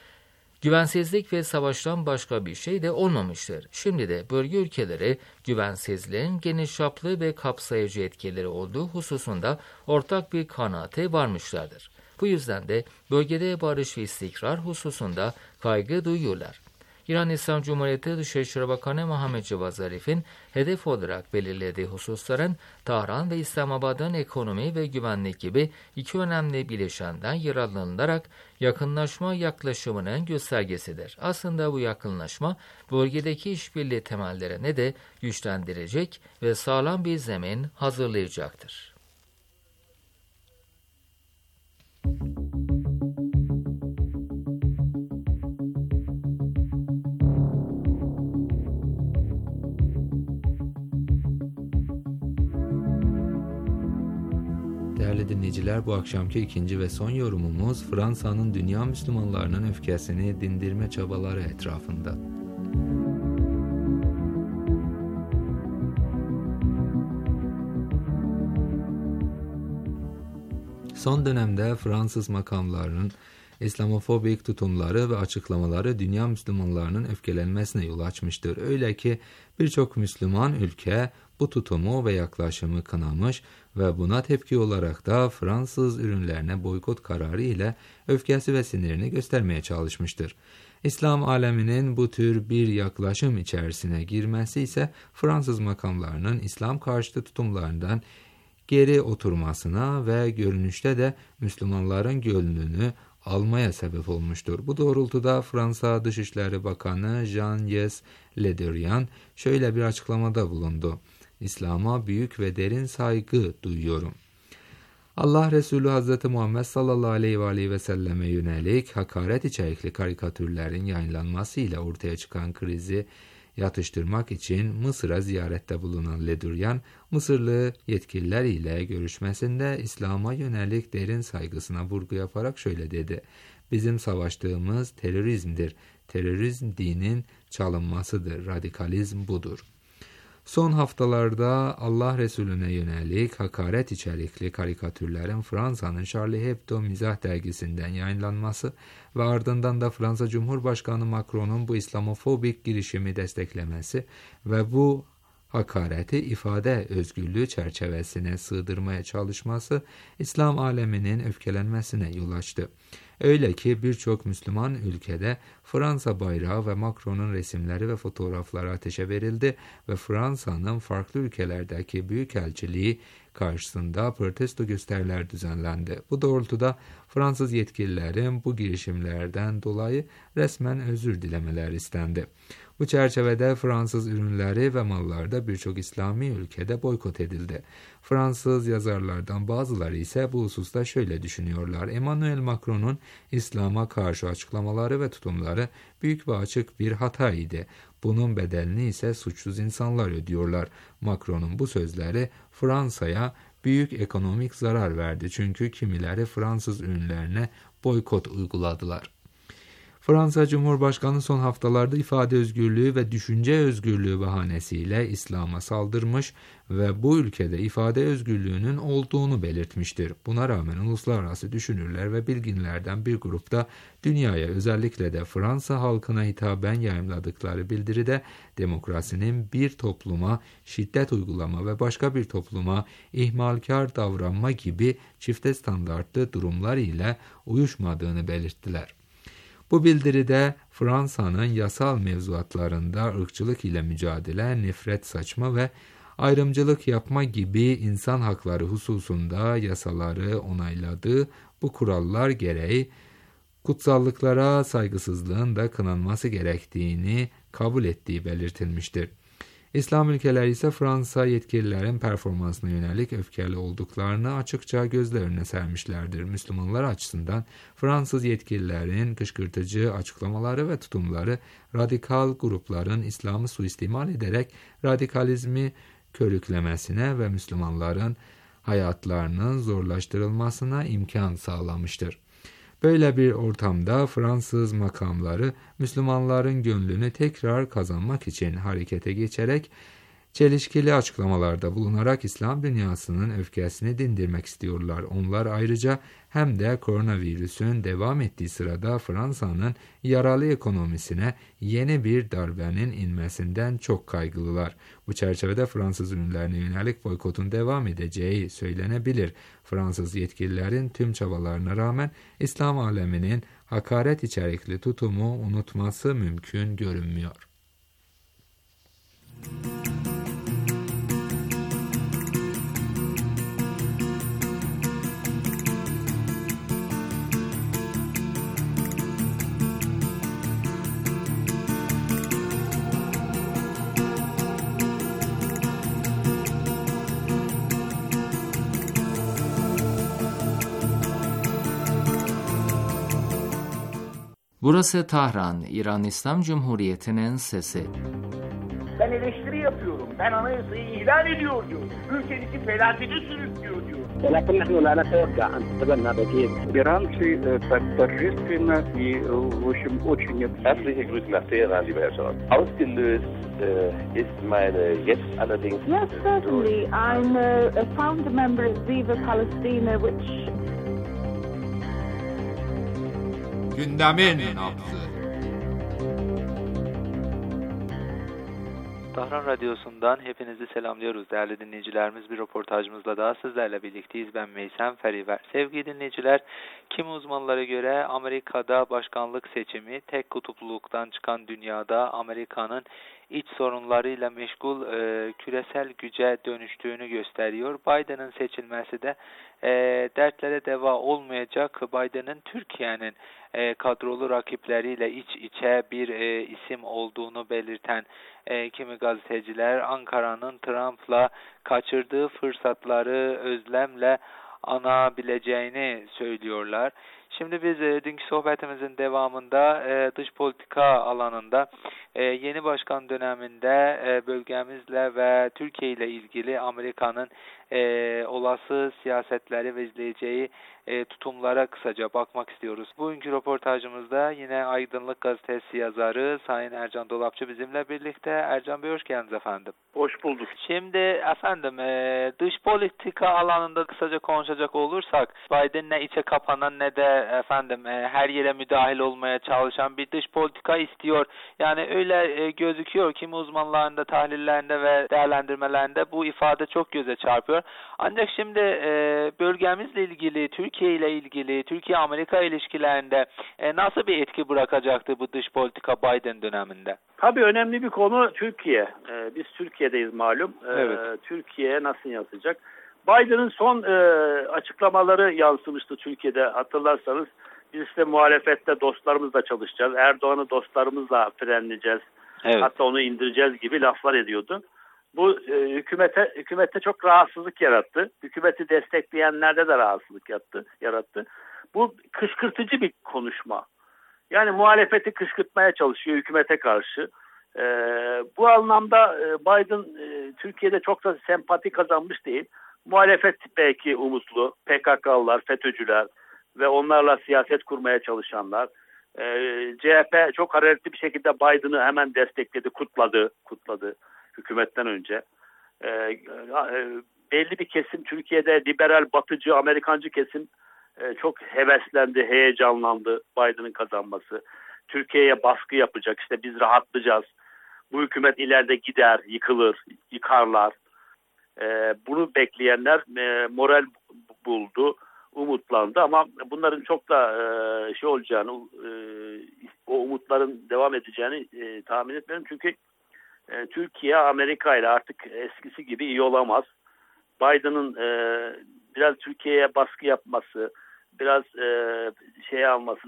güvensizlik ve savaştan başka bir şey de olmamıştır. Şimdi de bölge ülkeleri güvensizliğin geniş çaplı ve kapsayıcı etkileri olduğu hususunda ortak bir kanaate varmışlardır. Bu yüzden de bölgede barış ve istikrar hususunda kaygı duyuyorlar. İran İslam Cumhuriyeti Dışişleri Bakanı Muhammed Cevad Zarif'in hedef olarak belirlediği hususların Tahran ve İslamabad'ın ekonomi ve güvenlik gibi iki önemli bileşenden yararlanılarak yakınlaşma yaklaşımının göstergesidir. Aslında bu yakınlaşma bölgedeki işbirliği temellerine de güçlendirecek ve sağlam bir zemin hazırlayacaktır. Değerli dinleyiciler, bu akşamki ikinci ve son yorumumuz Fransa'nın dünya Müslümanlarının öfkesini dindirme çabaları etrafında. Son dönemde Fransız makamlarının İslamofobik tutumları ve açıklamaları dünya Müslümanlarının öfkelenmesine yol açmıştır. Öyle ki birçok Müslüman ülke bu tutumu ve yaklaşımı kınamış ve buna tepki olarak da Fransız ürünlerine boykot kararı ile öfkesi ve sinirini göstermeye çalışmıştır. İslam aleminin bu tür bir yaklaşım içerisine girmesi ise Fransız makamlarının İslam karşıtı tutumlarından geri oturmasına ve görünüşte de Müslümanların gönlünü almaya sebep olmuştur. Bu doğrultuda Fransa Dışişleri Bakanı Jean-Yves Le Drian şöyle bir açıklamada bulundu. İslam'a büyük ve derin saygı duyuyorum. Allah Resulü Hazreti Muhammed sallallahu aleyhi ve aleyhi ve selleme yönelik hakaret içerikli karikatürlerin yayınlanmasıyla ortaya çıkan krizi yatıştırmak için Mısır'a ziyarette bulunan Le Drian, Mısırlı yetkililer ile görüşmesinde İslam'a yönelik derin saygısına vurgu yaparak şöyle dedi: "Bizim savaştığımız terörizmdir. Terörizm dinin çalınmasıdır. Radikalizm budur." Son haftalarda Allah Resulüne yönelik hakaret içerikli karikatürlerin Fransa'nın Charlie Hebdo mizah dergisinden yayınlanması ve ardından da Fransa Cumhurbaşkanı Macron'un bu İslamofobik girişimi desteklemesi ve bu hakareti ifade özgürlüğü çerçevesine sığdırmaya çalışması İslam aleminin öfkelenmesine yol açtı. Öyle ki birçok Müslüman ülkede Fransa bayrağı ve Macron'un resimleri ve fotoğrafları ateşe verildi ve Fransa'nın farklı ülkelerdeki büyükelçiliği karşısında protesto gösteriler düzenlendi. Bu doğrultuda Fransız yetkililerin bu girişimlerden dolayı resmen özür dilemeler istendi. Bu çerçevede Fransız ürünleri ve malları da birçok İslami ülkede boykot edildi. Fransız yazarlardan bazıları ise bu hususta şöyle düşünüyorlar. Emmanuel Macron'un İslam'a karşı açıklamaları ve tutumları büyük ve açık bir hataydı. Bunun bedelini ise suçsuz insanlar ödüyorlar. Macron'un bu sözleri Fransa'ya büyük ekonomik zarar verdi. Çünkü kimileri Fransız ürünlerine boykot uyguladılar. Fransa Cumhurbaşkanı son haftalarda ifade özgürlüğü ve düşünce özgürlüğü bahanesiyle İslam'a saldırmış ve bu ülkede ifade özgürlüğünün olduğunu belirtmiştir. Buna rağmen uluslararası düşünürler ve bilginlerden bir grupta dünyaya, özellikle de Fransa halkına hitaben yayımladıkları bildiride demokrasinin bir topluma şiddet uygulama ve başka bir topluma ihmalkar davranma gibi çifte standartlı durumlar ile uyuşmadığını belirttiler. Bu bildiride Fransa'nın yasal mevzuatlarında ırkçılık ile mücadele, nefret saçma ve ayrımcılık yapma gibi insan hakları hususunda yasaları onayladığı bu kurallar gereği kutsallıklara saygısızlığın da kınanması gerektiğini kabul ettiği belirtilmiştir. İslam ülkeleri ise Fransa yetkililerin performansına yönelik öfkeli olduklarını açıkça gözlerine sermişlerdir. Müslümanlar açısından Fransız yetkililerin kışkırtıcı açıklamaları ve tutumları radikal grupların İslam'ı suistimal ederek radikalizmi körüklemesine ve Müslümanların hayatlarının zorlaştırılmasına imkan sağlamıştır. Böyle bir ortamda Fransız makamları Müslümanların gönlünü tekrar kazanmak için harekete geçerek çelişkili açıklamalarda bulunarak İslam dünyasının öfkesini dindirmek istiyorlar. Onlar ayrıca hem de koronavirüsün devam ettiği sırada Fransa'nın yaralı ekonomisine yeni bir darbenin inmesinden çok kaygılılar. Bu çerçevede Fransız ürünlerine yönelik boykotun devam edeceği söylenebilir. Fransız yetkililerin tüm çabalarına rağmen İslam aleminin hakaret içerikli tutumu unutması mümkün görünmüyor. Burası Tahran, İran İslam Cumhuriyeti'nin sesi. Ben eleştiri yapıyorum. Ben anayasayı ihlal ediyor diyor. Ülkenizi felakete sürüklüyor diyor. ولكن نحن لا نتوقع أن تتبنى بديل. Иранцы торжественно и, в общем, очень... Herzliche Grüße nach Teheran, lieber Herr Scholz. Ausgelöst äh, ist meine jetzt allerdings... Yes, certainly. I'm a, a founder member of Viva Palestina, which... Gündemin nabzı. Tahran Radyosu'ndan hepinizi selamlıyoruz değerli dinleyicilerimiz. Bir röportajımızla daha sizlerle birlikteyiz. Ben Meysem Feriver. Sevgili dinleyiciler, kimi uzmanlara göre Amerika'da başkanlık seçimi tek kutupluluktan çıkan dünyada Amerika'nın iç sorunlarıyla meşgul e, küresel güce dönüştüğünü gösteriyor. Biden'ın seçilmesi de e, dertlere deva olmayacak. Biden'ın Türkiye'nin e, kadrolu rakipleriyle iç içe bir e, isim olduğunu belirten e, kimi gazeteciler Ankara'nın Trump'la kaçırdığı fırsatları özlemle anabileceğini söylüyorlar. Şimdi biz e, dünkü sohbetimizin devamında e, dış politika alanında e, yeni başkan döneminde e, bölgemizle ve Türkiye ile ilgili Amerika'nın e, olası siyasetleri ve izleyeceği e, tutumlara kısaca bakmak istiyoruz. Bugünkü röportajımızda yine Aydınlık Gazetesi yazarı Sayın Ercan Dolapçı bizimle birlikte. Ercan Bey, hoş geldiniz efendim. Hoş bulduk. Şimdi efendim e, dış politika alanında kısaca konuşacak olursak Biden ne içe kapanan ne de efendim e, her yere müdahil olmaya çalışan bir dış politika istiyor. Yani öyle e, gözüküyor kimi uzmanların da tahlillerinde ve değerlendirmelerinde bu ifade çok göze çarpıyor. Ancak şimdi e, bölgemizle ilgili, Türkiye ile ilgili, Türkiye-Amerika ilişkilerinde e, nasıl bir etki bırakacaktı bu dış politika Biden döneminde? Tabii önemli bir konu Türkiye. Ee, biz Türkiye'deyiz malum. Ee, evet. Türkiye'ye nasıl yansıyacak? Biden'ın son e, açıklamaları yansımıştı Türkiye'de, hatırlarsanız. Biz işte muhalefette dostlarımızla çalışacağız. Erdoğan'ı dostlarımızla frenleyeceğiz. Evet. Hatta onu indireceğiz gibi laflar ediyordu. Bu e, hükümete hükümette çok rahatsızlık yarattı. Hükümeti destekleyenlerde de rahatsızlık yarattı. yarattı. Bu kışkırtıcı bir konuşma. Yani muhalefeti kışkırtmaya çalışıyor hükümete karşı. E, bu anlamda e, Biden e, Türkiye'de çok da sempati kazanmış değil. Muhalefet belki umutlu. P K K'lılar, FETÖ'cüler ve onlarla siyaset kurmaya çalışanlar. E, C H P çok hararetli bir şekilde Biden'ı hemen destekledi, kutladı, kutladı hükümetten önce. E, e, belli bir kesim Türkiye'de liberal, batıcı, Amerikancı kesim e, çok heveslendi, heyecanlandı Biden'ın kazanması. Türkiye'ye baskı yapacak, işte biz rahatlayacağız. Bu hükümet ileride gider, yıkılır, yıkarlar. E, bunu bekleyenler e, moral buldu, umutlandı ama bunların çok da e, şey olacağını, e, o umutların devam edeceğini e, tahmin etmiyorum. Çünkü e, Türkiye Amerika ile artık eskisi gibi iyi olamaz. Biden'ın e, biraz Türkiye'ye baskı yapması, biraz e, şey alması,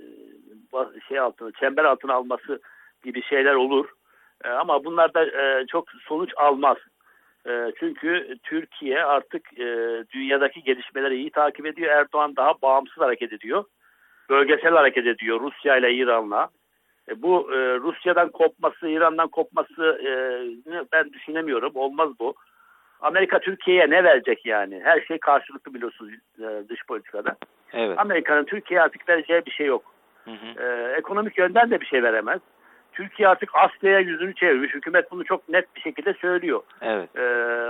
e, şey altına, çember altına alması gibi şeyler olur. E, ama bunlar da e, çok sonuç almaz. E, çünkü Türkiye artık e, dünyadaki gelişmeleri iyi takip ediyor. Erdoğan daha bağımsız hareket ediyor. Bölgesel hareket ediyor Rusya ile İran'la. E, bu e, Rusya'dan kopması, İran'dan kopması e, ben düşünemiyorum. Olmaz bu. Amerika Türkiye'ye ne verecek yani? Her şey karşılıklı biliyorsunuz e, dış politikada. Evet. Amerika'nın Türkiye'ye artık vereceği bir şey yok. Hı hı. E, ekonomik yönden de bir şey veremez. Türkiye artık Asya'ya yüzünü çevirmiş. Hükümet bunu çok net bir şekilde söylüyor. Evet. E,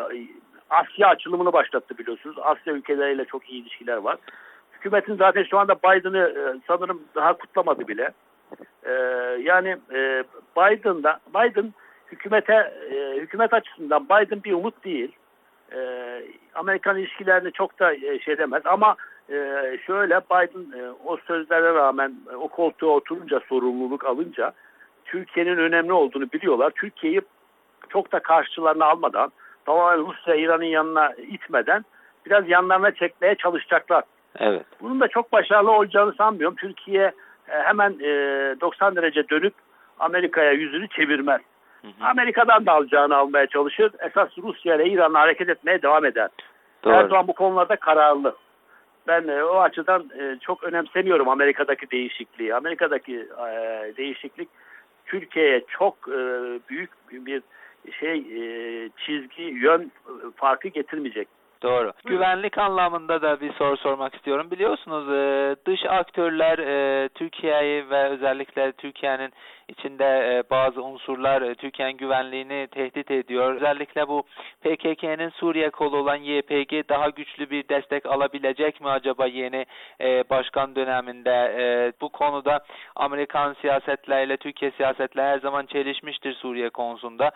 Asya açılımını başlattı biliyorsunuz. Asya ülkeleriyle çok iyi ilişkiler var. Hükümetin zaten şu anda Biden'ı e, sanırım daha kutlamadı bile. E, yani e, Biden'da Biden hükümete e, hükümet açısından Biden bir umut değil. E, Amerikan ilişkilerini çok da e, şey demez ama e, şöyle Biden e, o sözlere rağmen e, o koltuğa oturunca, sorumluluk alınca Türkiye'nin önemli olduğunu biliyorlar. Türkiye'yi çok da karşılarına almadan, tamamen Rusya, İran'ın yanına itmeden biraz yanlarına çekmeye çalışacaklar. Evet. Bunun da çok başarılı olacağını sanmıyorum. Türkiye e, hemen e, doksan derece dönüp Amerika'ya yüzünü çevirmez. Hı hı. Amerika'dan da alacağını almaya çalışır. Esas Rusya ile İran'la hareket etmeye devam eder. Doğru. Erdoğan bu konularda kararlı. Ben e, o açıdan e, çok önemsemiyorum Amerika'daki değişikliği. Amerika'daki e, değişiklik Türkiye'ye çok e, büyük bir şey e, çizgi, yön e, farkı getirmeyecek. Doğru. Güvenlik anlamında da bir soru sormak istiyorum. Biliyorsunuz dış aktörler Türkiye'yi ve özellikle Türkiye'nin içinde bazı unsurlar Türkiye'nin güvenliğini tehdit ediyor. Özellikle bu P K K'nın Suriye kolu olan Y P G daha güçlü bir destek alabilecek mi acaba yeni başkan döneminde? Bu konuda Amerikan siyasetleriyle Türkiye siyasetleri her zaman çelişmiştir Suriye konusunda.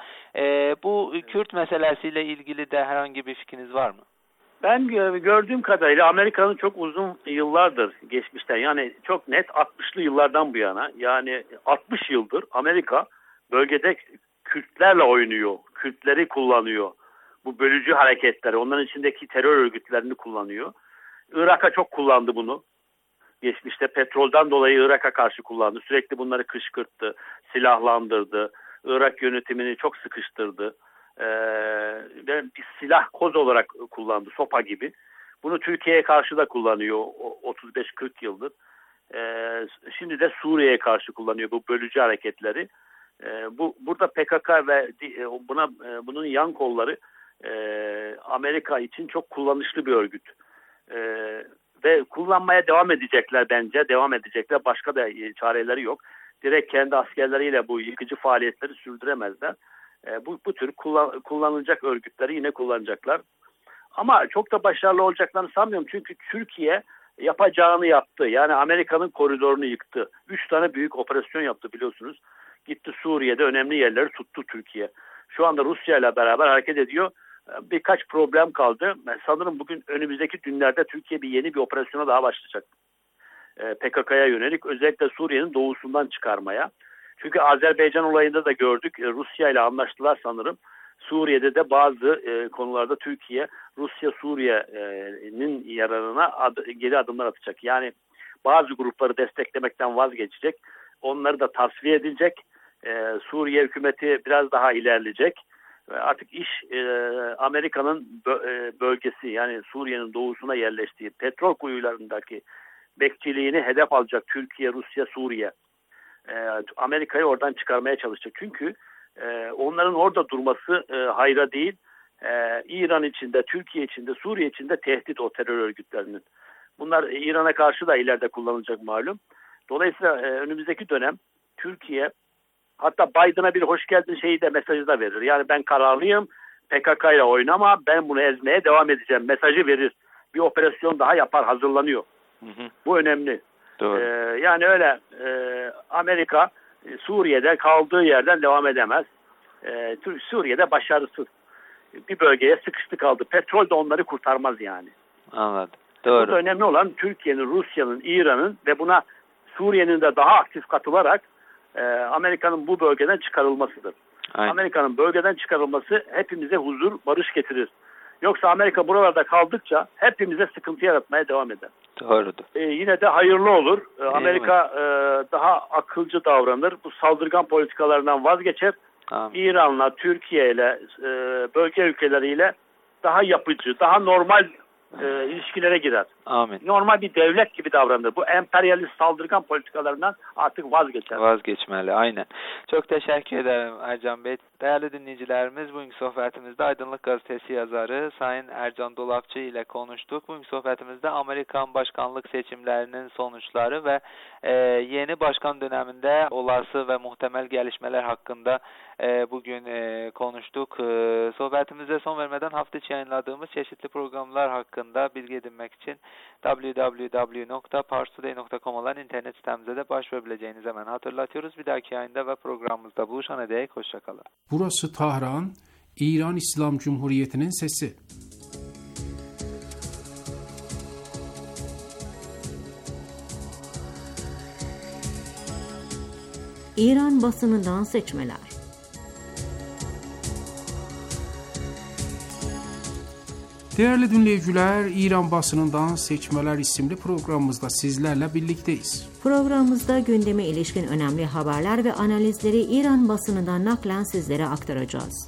Bu Kürt meselesiyle ilgili de herhangi bir fikriniz var mı? Ben gördüğüm kadarıyla Amerika'nın çok uzun yıllardır geçmişten, yani çok net altmışlı yıllardan bu yana, yani altmış yıldır Amerika bölgede Kürtlerle oynuyor. Kürtleri kullanıyor. Bu bölücü hareketleri, onların içindeki terör örgütlerini kullanıyor. Irak'a çok kullandı bunu. Geçmişte petrolden dolayı Irak'a karşı kullandı. Sürekli bunları kışkırttı, silahlandırdı. Irak yönetimini çok sıkıştırdı. Ee, ve bir silah koz olarak kullandı, sopa gibi. Bunu Türkiye'ye karşı da kullanıyor otuz beş kırk yıldır. Ee, şimdi de Suriye'ye karşı kullanıyor bu bölücü hareketleri. Ee, bu burada P K K ve buna bunun yan kolları e, Amerika için çok kullanışlı bir örgüt. Ee, ve kullanmaya devam edecekler bence, devam edecekler. Başka da çareleri yok. Direkt kendi askerleriyle bu yıkıcı faaliyetleri sürdüremezler. Bu, bu tür kullan, kullanılacak örgütleri yine kullanacaklar. Ama çok da başarılı olacaklarını sanmıyorum. Çünkü Türkiye yapacağını yaptı. Yani Amerika'nın koridorunu yıktı. Üç tane büyük operasyon yaptı biliyorsunuz. Gitti Suriye'de önemli yerleri tuttu Türkiye. Şu anda Rusya ile beraber hareket ediyor. Birkaç problem kaldı. Sanırım bugün önümüzdeki günlerde Türkiye bir yeni bir operasyona daha başlayacak. P K K'ya yönelik, özellikle Suriye'nin doğusundan çıkarmaya. Çünkü Azerbaycan olayında da gördük. Rusya ile anlaştılar sanırım. Suriye'de de bazı e, konularda Türkiye, Rusya Suriye'nin yararına ad, geri adımlar atacak. Yani bazı grupları desteklemekten vazgeçecek. Onları da tasfiye edilecek. e, Suriye hükümeti biraz daha ilerleyecek. Ve artık iş e, Amerika'nın bö- e, bölgesi, yani Suriye'nin doğusuna yerleştiği petrol kuyularındaki bekçiliğini hedef alacak Türkiye, Rusya, Suriye. E, Amerika'yı oradan çıkarmaya çalışacak. Çünkü e, onların orada durması e, hayra değil. E, İran içinde, Türkiye içinde, Suriye içinde tehdit o terör örgütlerinin. Bunlar e, İran'a karşı da ileride kullanılacak malum. Dolayısıyla e, önümüzdeki dönem Türkiye, hatta Biden'a bir hoş geldin şeyi de, mesajı da verir. Yani ben kararlıyım, P K K ile oynama, ben bunu ezmeye devam edeceğim mesajı verir. Bir operasyon daha yapar, hazırlanıyor. Hı hı. Bu önemli. Doğru. Ee, yani öyle e, Amerika e, Suriye'de kaldığı yerden devam edemez. E, Suriye'de başarısız. Bir bölgeye sıkıştı kaldı. Petrol de onları kurtarmaz yani. Anladım. Doğru. Burada önemli olan Türkiye'nin, Rusya'nın, İran'ın ve buna Suriye'nin de daha aktif katılarak e, Amerika'nın bu bölgeden çıkarılmasıdır. Aynen. Amerika'nın bölgeden çıkarılması hepimize huzur, barış getirir. Yoksa Amerika buralarda kaldıkça hepimize sıkıntı yaratmaya devam eder. Doğrudur. Ee, yine de hayırlı olur. Ee, Amerika e, daha akılcı davranır. Bu saldırgan politikalarından vazgeçer. Amin. İran'la, Türkiye'yle, e, bölge ülkeleriyle daha yapıcı, daha normal e, ilişkilere girer. Amin. Normal bir devlet gibi davranır. Bu emperyalist saldırgan politikalarından artık vazgeçer. Vazgeçmeli, aynen. Çok teşekkür ederim Ercan Bey. Değerli dinleyicilerimiz, bugünkü sohbetimizde Aydınlık Gazetesi yazarı Sayın Ercan Dolapçı ile konuştuk. Bugünkü sohbetimizde Amerikan başkanlık seçimlerinin sonuçları ve e, yeni başkan döneminde olası ve muhtemel gelişmeler hakkında e, bugün e, konuştuk. E, sohbetimize son vermeden hafta içi yayınladığımız çeşitli programlar hakkında bilgi edinmek için double-u double-u double-u nokta parstoday nokta com olan internet sitemize de başvurabileceğinizi hemen hatırlatıyoruz. Bir dahaki yayında ve programımızda buluşana dek hoşçakalın. Burası Tahran, İran İslam Cumhuriyeti'nin sesi. İran basınından seçmeler. Değerli dinleyiciler, İran basınından seçmeler isimli programımızda sizlerle birlikteyiz. Programımızda gündeme ilişkin önemli haberler ve analizleri İran basınından naklen sizlere aktaracağız.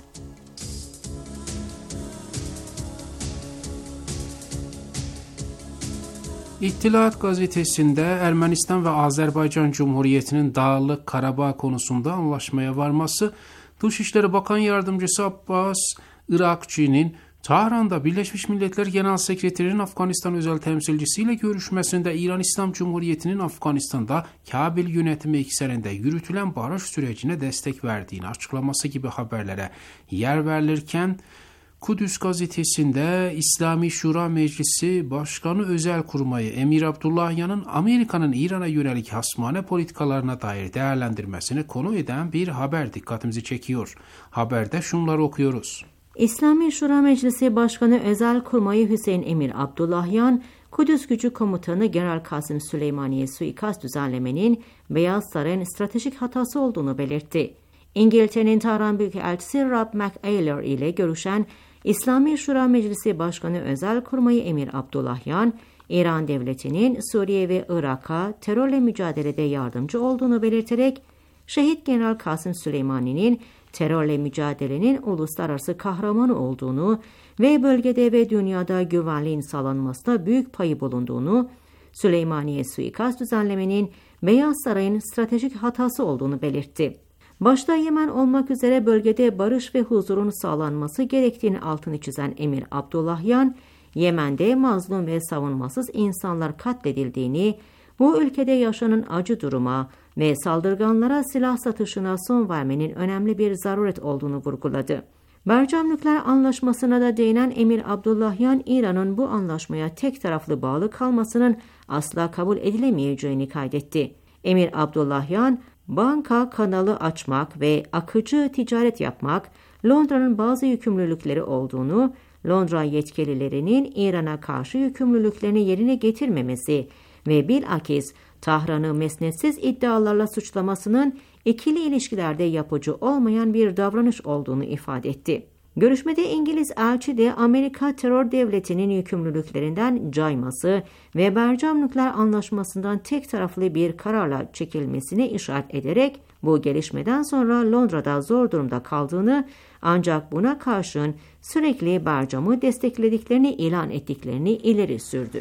İttilat gazetesinde Ermenistan ve Azerbaycan Cumhuriyeti'nin Dağlık Karabağ konusunda anlaşmaya varması, Dışişleri Bakan Yardımcısı Abbas Irakçı'nın Tahran'da Birleşmiş Milletler Genel Sekreterinin Afganistan özel temsilcisiyle görüşmesinde İran İslam Cumhuriyeti'nin Afganistan'da Kabil yönetimi ekseninde yürütülen barış sürecine destek verdiğini açıklaması gibi haberlere yer verilirken, Kudüs gazetesinde İslami Şura Meclisi Başkanı özel kurmayı Emir Abdullahyan'ın Amerika'nın İran'a yönelik hasmane politikalarına dair değerlendirmesini konu eden bir haber dikkatimizi çekiyor. Haberde şunları okuyoruz. İslami Şura Meclisi Başkanı Özel Kurmayı Hüseyin Emir Abdullahyan, Kudüs Gücü Komutanı General Kasım Süleymaniye suikast düzenlemenin Beyaz Saray'ın stratejik hatası olduğunu belirtti. İngiltere'nin Tahran Büyükelçisi Rob McAler ile görüşen İslami Şura Meclisi Başkanı Özel Kurmayı Emir Abdullahyan, İran Devleti'nin Suriye ve Irak'a terörle mücadelede yardımcı olduğunu belirterek, Şehit General Kasım Süleymani'nin terörle mücadelenin uluslararası kahramanı olduğunu ve bölgede ve dünyada güvenliğin sağlanmasına büyük payı bulunduğunu, Süleymaniye suikast düzenlemenin Beyaz Saray'ın stratejik hatası olduğunu belirtti. Başta Yemen olmak üzere bölgede barış ve huzurun sağlanması gerektiğini altını çizen Emir Abdullahyan, Yemen'de mazlum ve savunmasız insanlar katledildiğini, bu ülkede yaşanan acı duruma ve saldırganlara silah satışına son vermenin önemli bir zaruret olduğunu vurguladı. Bercam Nükleer Anlaşması'na da değinen Emir Abdullahyan, İran'ın bu anlaşmaya tek taraflı bağlı kalmasının asla kabul edilemeyeceğini kaydetti. Emir Abdullahyan, banka kanalı açmak ve akıcı ticaret yapmak, Londra'nın bazı yükümlülükleri olduğunu, Londra yetkililerinin İran'a karşı yükümlülüklerini yerine getirmemesi ve bilakis Tahran'ı mesnetsiz iddialarla suçlamasının ikili ilişkilerde yapıcı olmayan bir davranış olduğunu ifade etti. Görüşmede İngiliz elçi de Amerika terör devletinin yükümlülüklerinden cayması ve Bercam Nükleer Anlaşması'ndan tek taraflı bir kararla çekilmesine işaret ederek Bu gelişmeden sonra Londra'da zor durumda kaldığını, ancak buna karşın sürekli Barcam'ı desteklediklerini ilan ettiklerini ileri sürdü.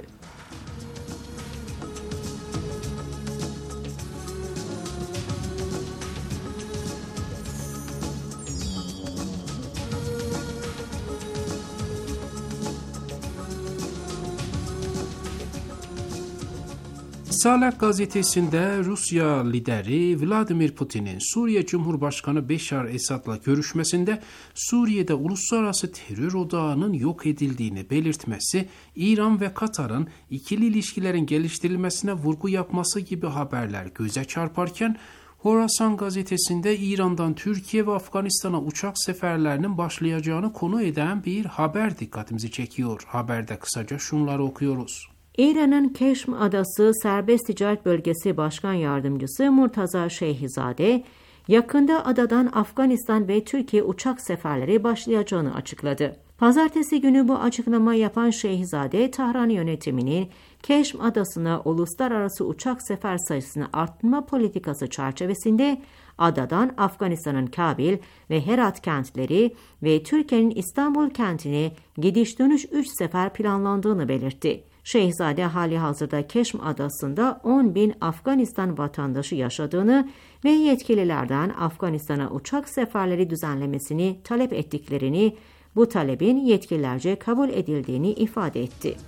Risalet gazetesinde Rusya lideri Vladimir Putin'in Suriye Cumhurbaşkanı Beşar Esad'la görüşmesinde Suriye'de uluslararası terör odağının yok edildiğini belirtmesi, İran ve Katar'ın ikili ilişkilerin geliştirilmesine vurgu yapması gibi haberler göze çarparken, Horasan gazetesinde İran'dan Türkiye ve Afganistan'a uçak seferlerinin başlayacağını konu eden bir haber dikkatimizi çekiyor. Haberde kısaca şunları okuyoruz. İran'ın Keşm Adası Serbest Ticaret Bölgesi Başkan Yardımcısı Murtaza Şeyhizade, yakında adadan Afganistan ve Türkiye uçak seferleri başlayacağını açıkladı. Pazartesi günü bu açıklama yapan Şeyhizade, Tahran yönetiminin Keşm Adası'na uluslararası uçak sefer sayısını arttırma politikası çerçevesinde adadan Afganistan'ın Kabil ve Herat kentleri ve Türkiye'nin İstanbul kentine gidiş dönüş üç sefer planlandığını belirtti. Şeyhzade hali hazırda Keşm Adası'nda on bin Afganistan vatandaşı yaşadığını ve yetkililerden Afganistan'a uçak seferleri düzenlemesini talep ettiklerini, bu talebin yetkililerce kabul edildiğini ifade etti.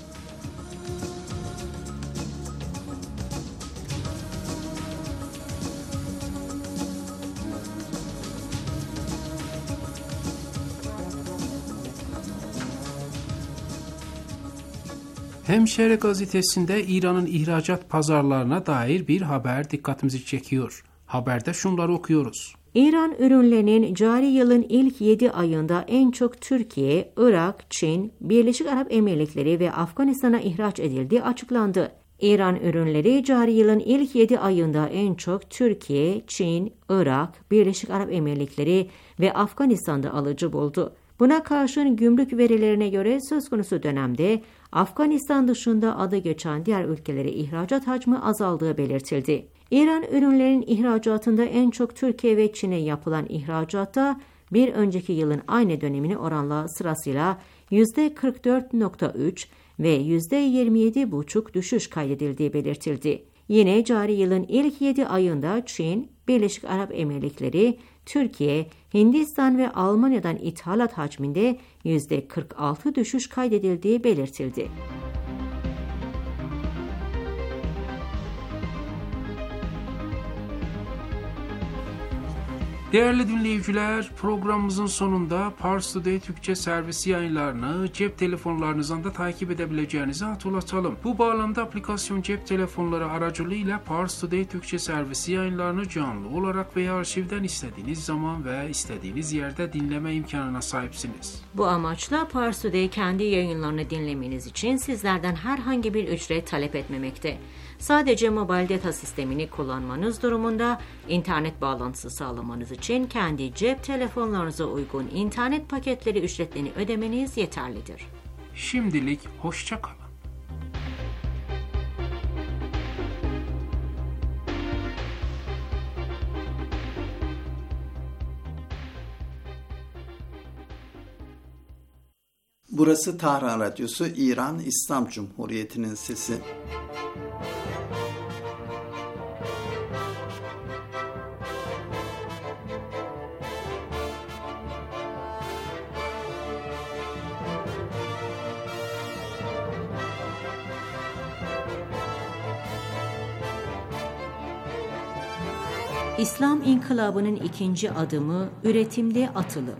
Hemşehre gazetesinde İran'ın ihracat pazarlarına dair bir haber dikkatimizi çekiyor. Haberde şunları okuyoruz. İran ürünlerinin cari yılın ilk yedi ayında en çok Türkiye, Irak, Çin, Birleşik Arap Emirlikleri ve Afganistan'a ihraç edildiği açıklandı. İran ürünleri cari yılın ilk yedi ayında en çok Türkiye, Çin, Irak, Birleşik Arap Emirlikleri ve Afganistan'da alıcı buldu. Buna karşın gümrük verilerine göre söz konusu dönemde Afganistan dışında adı geçen diğer ülkelere ihracat hacmi azaldığı belirtildi. İran ürünlerin ihracatında en çok Türkiye ve Çin'e yapılan ihracatta bir önceki yılın aynı dönemine oranla sırasıyla yüzde kırk dört virgül üç ve yüzde yirmi yedi virgül beş düşüş kaydedildiği belirtildi. Yine cari yılın ilk yedi ayında Çin, Birleşik Arap Emirlikleri, Türkiye, Hindistan ve Almanya'dan ithalat hacminde yüzde kırk altı düşüş kaydedildiği belirtildi. Değerli dinleyiciler, programımızın sonunda Pars Today Türkçe servisi yayınlarını cep telefonlarınızdan da takip edebileceğinizi hatırlatalım. Bu bağlamda aplikasyon cep telefonları aracılığıyla Pars Today Türkçe servisi yayınlarını canlı olarak veya arşivden istediğiniz zaman ve istediğiniz yerde dinleme imkanına sahipsiniz. Bu amaçla Pars Today kendi yayınlarını dinlemeniz için sizlerden herhangi bir ücret talep etmemekte. Sadece mobil data sistemini kullanmanız durumunda internet bağlantısı sağlamanız için kendi cep telefonlarınıza uygun internet paketleri ücretlerini ödemeniz yeterlidir. Şimdilik hoşça kalın. Burası Tahran Radyosu, İran İslam Cumhuriyeti'nin sesi. İslam İnkılabı'nın ikinci adımı üretimde atılım.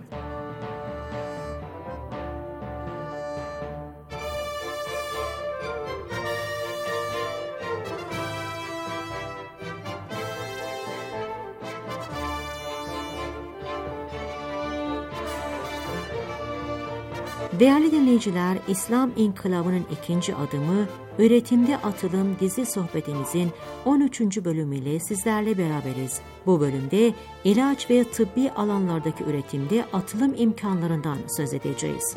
Değerli dinleyiciler, İslam İnkılabı'nın ikinci adımı Üretimde Atılım dizi sohbetimizin on üçüncü bölümüyle sizlerle beraberiz. Bu bölümde ilaç ve tıbbi alanlardaki üretimde atılım imkanlarından söz edeceğiz.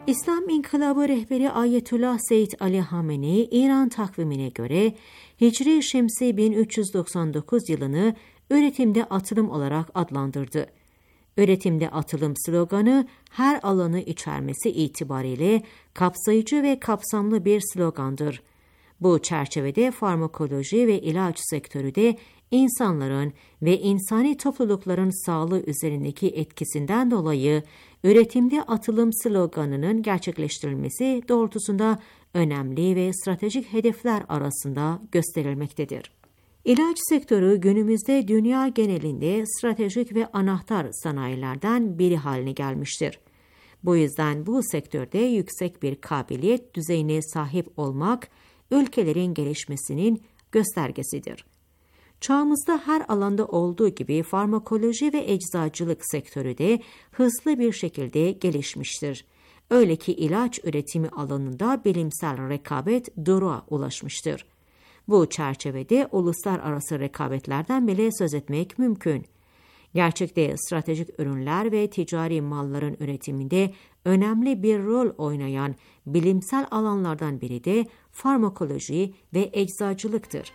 İslam İnkılabı rehberi Ayetullah Seyyid Ali Hamenei, İran takvimine göre Hicri Şemsi bin üç yüz doksan dokuz yılını üretimde atılım olarak adlandırdı. Üretimde atılım sloganı her alanı içermesi itibariyle kapsayıcı ve kapsamlı bir slogandır. Bu çerçevede farmakoloji ve ilaç sektörü de insanların ve insani toplulukların sağlığı üzerindeki etkisinden dolayı üretimde atılım sloganının gerçekleştirilmesi doğrultusunda önemli ve stratejik hedefler arasında gösterilmektedir. İlaç sektörü günümüzde dünya genelinde stratejik ve anahtar sanayilerden biri haline gelmiştir. Bu yüzden bu sektörde yüksek bir kabiliyet düzeyine sahip olmak, ülkelerin gelişmesinin göstergesidir. Çağımızda her alanda olduğu gibi farmakoloji ve eczacılık sektörü de hızlı bir şekilde gelişmiştir. Öyle ki ilaç üretimi alanında bilimsel rekabet doruğa ulaşmıştır. Bu çerçevede uluslararası rekabetlerden bile söz etmek mümkün. Gerçekte stratejik ürünler ve ticari malların üretiminde önemli bir rol oynayan bilimsel alanlardan biri de farmakoloji ve eczacılıktır.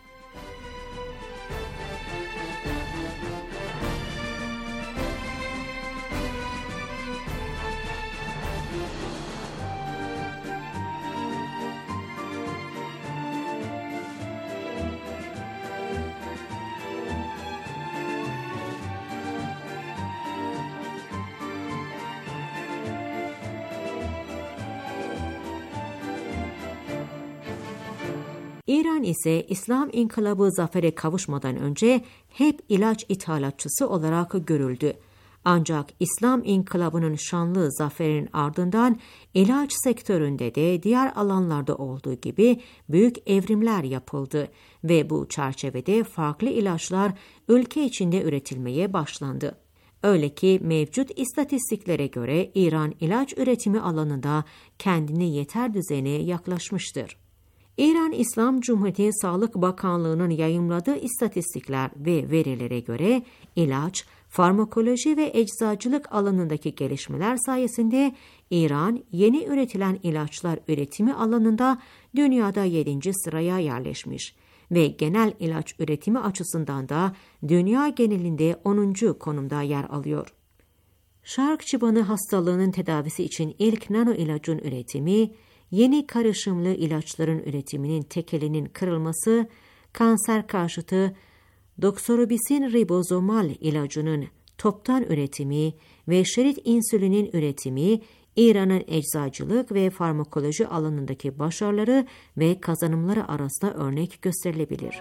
İran ise İslam İnkılabı zafere kavuşmadan önce hep ilaç ithalatçısı olarak görüldü. Ancak İslam İnkılabı'nın şanlı zaferin ardından ilaç sektöründe de diğer alanlarda olduğu gibi büyük evrimler yapıldı ve bu çerçevede farklı ilaçlar ülke içinde üretilmeye başlandı. Öyle ki mevcut istatistiklere göre İran ilaç üretimi alanında kendini yeter düzeyine yaklaşmıştır. İran İslam Cumhuriyeti Sağlık Bakanlığı'nın yayımladığı istatistikler ve verilere göre ilaç, farmakoloji ve eczacılık alanındaki gelişmeler sayesinde İran yeni üretilen ilaçlar üretimi alanında dünyada yedinci sıraya yerleşmiş ve genel ilaç üretimi açısından da dünya genelinde onuncu konumda yer alıyor. Şark çıbanı hastalığının tedavisi için ilk nano ilacın üretimi, yeni karışımlı ilaçların üretiminin tekelinin kırılması, kanser karşıtı doksorobisin ribozomal ilacının toptan üretimi ve şerit insülinin üretimi, İran'ın eczacılık ve farmakoloji alanındaki başarıları ve kazanımları arasında örnek gösterilebilir.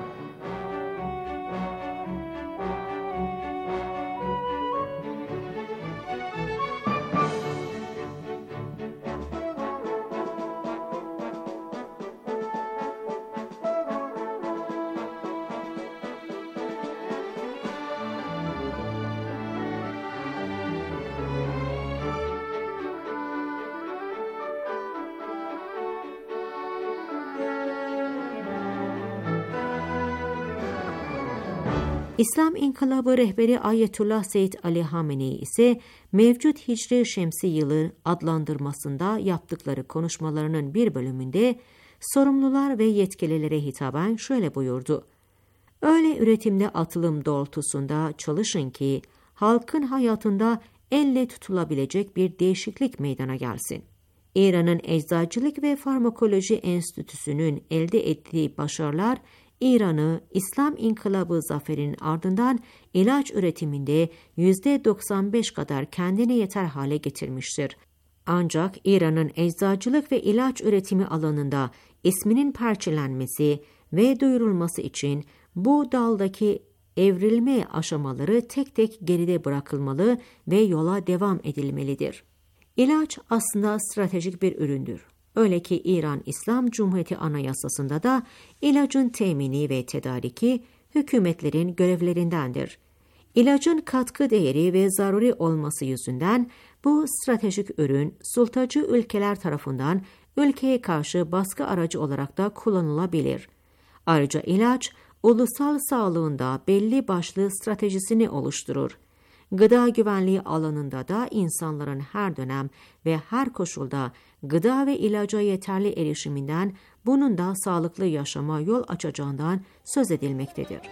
İslam İnkılabı rehberi Ayetullah Seyyid Ali Hamenei ise mevcut Hicri Şemsi yılı adlandırmasında yaptıkları konuşmalarının bir bölümünde sorumlular ve yetkililere hitaben şöyle buyurdu. Öyle üretimde atılım doğrultusunda çalışın ki halkın hayatında elle tutulabilecek bir değişiklik meydana gelsin. İran'ın Eczacılık ve Farmakoloji Enstitüsü'nün elde ettiği başarılar İran'ı İslam İnkılabı zaferinin ardından ilaç üretiminde yüzde doksan beş kadar kendine yeter hale getirmiştir. Ancak İran'ın eczacılık ve ilaç üretimi alanında isminin parçalanması ve duyurulması için bu daldaki evrilme aşamaları tek tek geride bırakılmalı ve yola devam edilmelidir. İlaç aslında stratejik bir üründür. Öyle ki İran İslam Cumhuriyeti Anayasası'nda da ilacın temini ve tedariki hükümetlerin görevlerindendir. İlacın katkı değeri ve zaruri olması yüzünden bu stratejik ürün sultacı ülkeler tarafından ülkeye karşı baskı aracı olarak da kullanılabilir. Ayrıca ilaç ulusal sağlığında belli başlı stratejisini oluşturur. Gıda güvenliği alanında da insanların her dönem ve her koşulda gıda ve ilaca yeterli erişiminden, bunun da sağlıklı yaşama yol açacağından söz edilmektedir.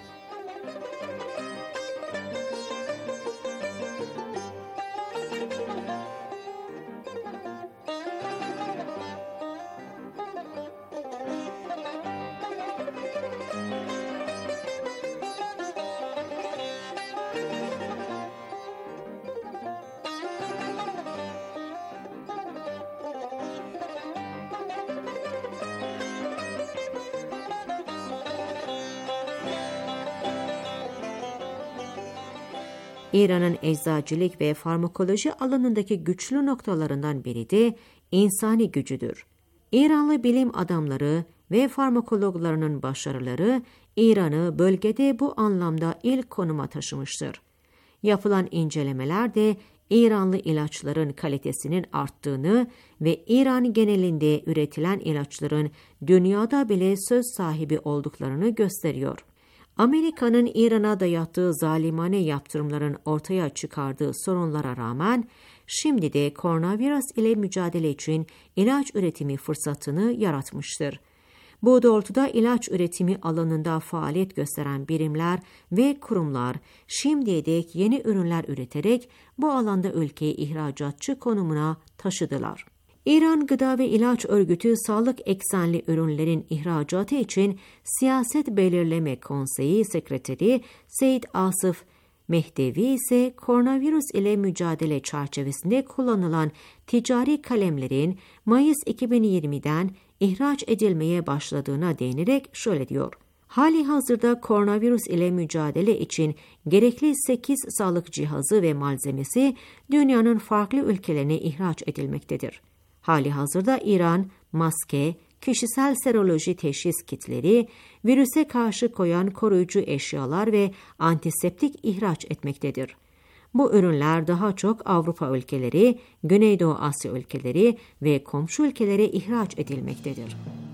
İran'ın eczacılık ve farmakoloji alanındaki güçlü noktalarından biri de insani gücüdür. İranlı bilim adamları ve farmakologlarının başarıları İran'ı bölgede bu anlamda ilk konuma taşımıştır. Yapılan incelemeler de İranlı ilaçların kalitesinin arttığını ve İran genelinde üretilen ilaçların dünyada bile söz sahibi olduklarını gösteriyor. Amerika'nın İran'a dayattığı zalimane yaptırımların ortaya çıkardığı sorunlara rağmen şimdi de koronavirüs ile mücadele için ilaç üretimi fırsatını yaratmıştır. Bu doğrultuda ilaç üretimi alanında faaliyet gösteren birimler ve kurumlar şimdiye dek yeni ürünler üreterek bu alanda ülkeyi ihracatçı konumuna taşıdılar. İran Gıda ve İlaç Örgütü sağlık eksenli ürünlerin ihracatı için Siyaset Belirleme Konseyi Sekreteri Seyyid Asif Mehdevi ise koronavirüs ile mücadele çerçevesinde kullanılan ticari kalemlerin Mayıs iki bin yirmiden ihraç edilmeye başladığına değinerek şöyle diyor. Hali hazırda koronavirüs ile mücadele için gerekli sekiz sağlık cihazı ve malzemesi dünyanın farklı ülkelerine ihraç edilmektedir. Hali hazırda İran, maske, kişisel seroloji teşhis kitleri, virüse karşı koyan koruyucu eşyalar ve antiseptik ihraç etmektedir. Bu ürünler daha çok Avrupa ülkeleri, Güneydoğu Asya ülkeleri ve komşu ülkelere ihraç edilmektedir.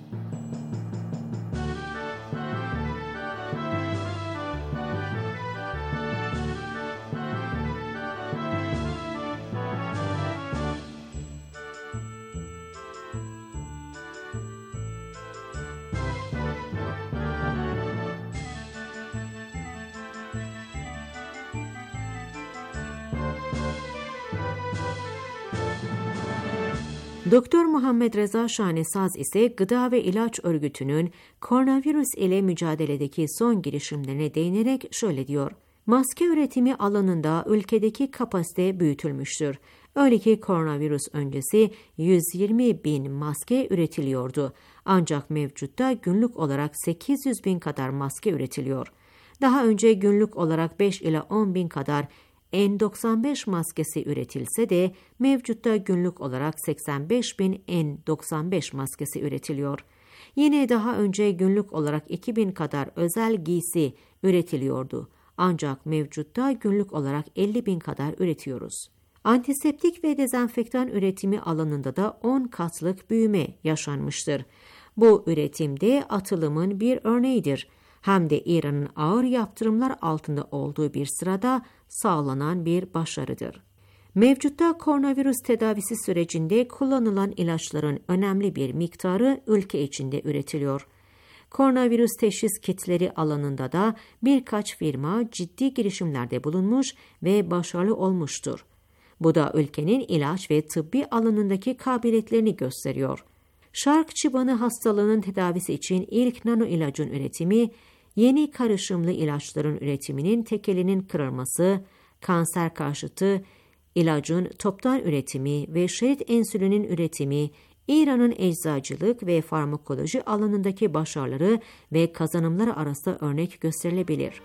Doktor Muhammed Reza Şanesaz ise Gıda ve İlaç Örgütü'nün koronavirüs ile mücadeledeki son girişimlerine değinerek şöyle diyor. Maske üretimi alanında ülkedeki kapasite büyütülmüştür. Öyle ki koronavirüs öncesi yüz yirmi bin maske üretiliyordu. Ancak mevcutta günlük olarak sekiz yüz bin kadar maske üretiliyor. Daha önce günlük olarak beş ila on bin kadar N doksan beş maskesi üretilse de mevcutta günlük olarak seksen beş bin N doksan beş maskesi üretiliyor. Yine daha önce günlük olarak iki bin kadar özel giysi üretiliyordu. Ancak mevcutta günlük olarak elli bin kadar üretiyoruz. Antiseptik ve dezenfektan üretimi alanında da on katlık büyüme yaşanmıştır. Bu üretimde atılımın bir örneğidir. Hem de İran'ın ağır yaptırımlar altında olduğu bir sırada sağlanan bir başarıdır. Mevcutta koronavirüs tedavisi sürecinde kullanılan ilaçların önemli bir miktarı ülke içinde üretiliyor. Koronavirüs teşhis kitleri alanında da birkaç firma ciddi girişimlerde bulunmuş ve başarılı olmuştur. Bu da ülkenin ilaç ve tıbbi alanındaki kabiliyetlerini gösteriyor. Şark çıbanı hastalığının tedavisi için ilk nano ilacın üretimi, yeni karışımlı ilaçların üretiminin tekelinin kırılması, kanser karşıtı ilacın toptan üretimi ve şerit insülinin üretimi, İran'ın eczacılık ve farmakoloji alanındaki başarıları ve kazanımları arasında örnek gösterilebilir.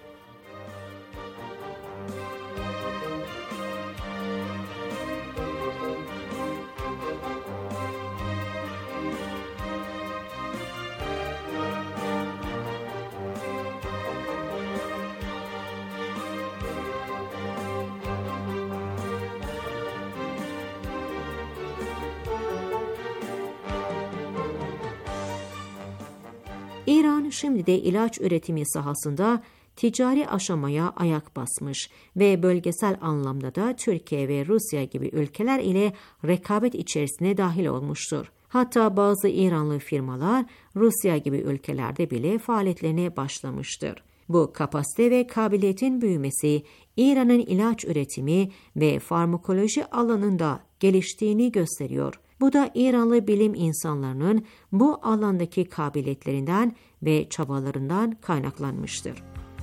İran şimdi de ilaç üretimi sahasında ticari aşamaya ayak basmış ve bölgesel anlamda da Türkiye ve Rusya gibi ülkeler ile rekabet içerisine dahil olmuştur. Hatta bazı İranlı firmalar Rusya gibi ülkelerde bile faaliyetlerine başlamıştır. Bu kapasite ve kabiliyetin büyümesi İran'ın ilaç üretimi ve farmakoloji alanında geliştiğini gösteriyor. Bu da İranlı bilim insanlarının bu alandaki kabiliyetlerinden ve çabalarından kaynaklanmıştır.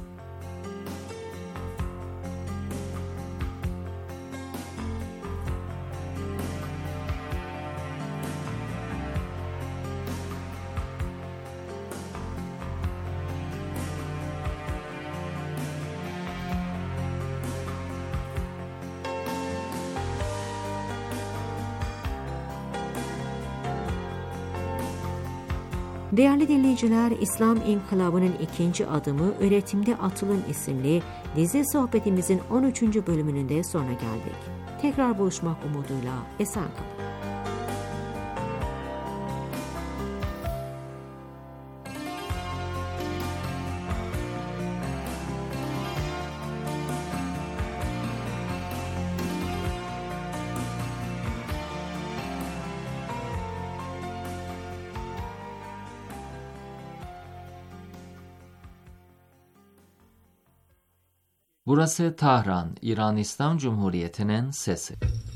Değerli dinleyiciler, İslam İnkılabı'nın ikinci adımı Üretimde Atılım isimli dizi sohbetimizin on üçüncü bölümünün de sonuna geldik. Tekrar buluşmak umuduyla esen kalın. Burası Tahran, İran İslam Cumhuriyeti'nin sesi.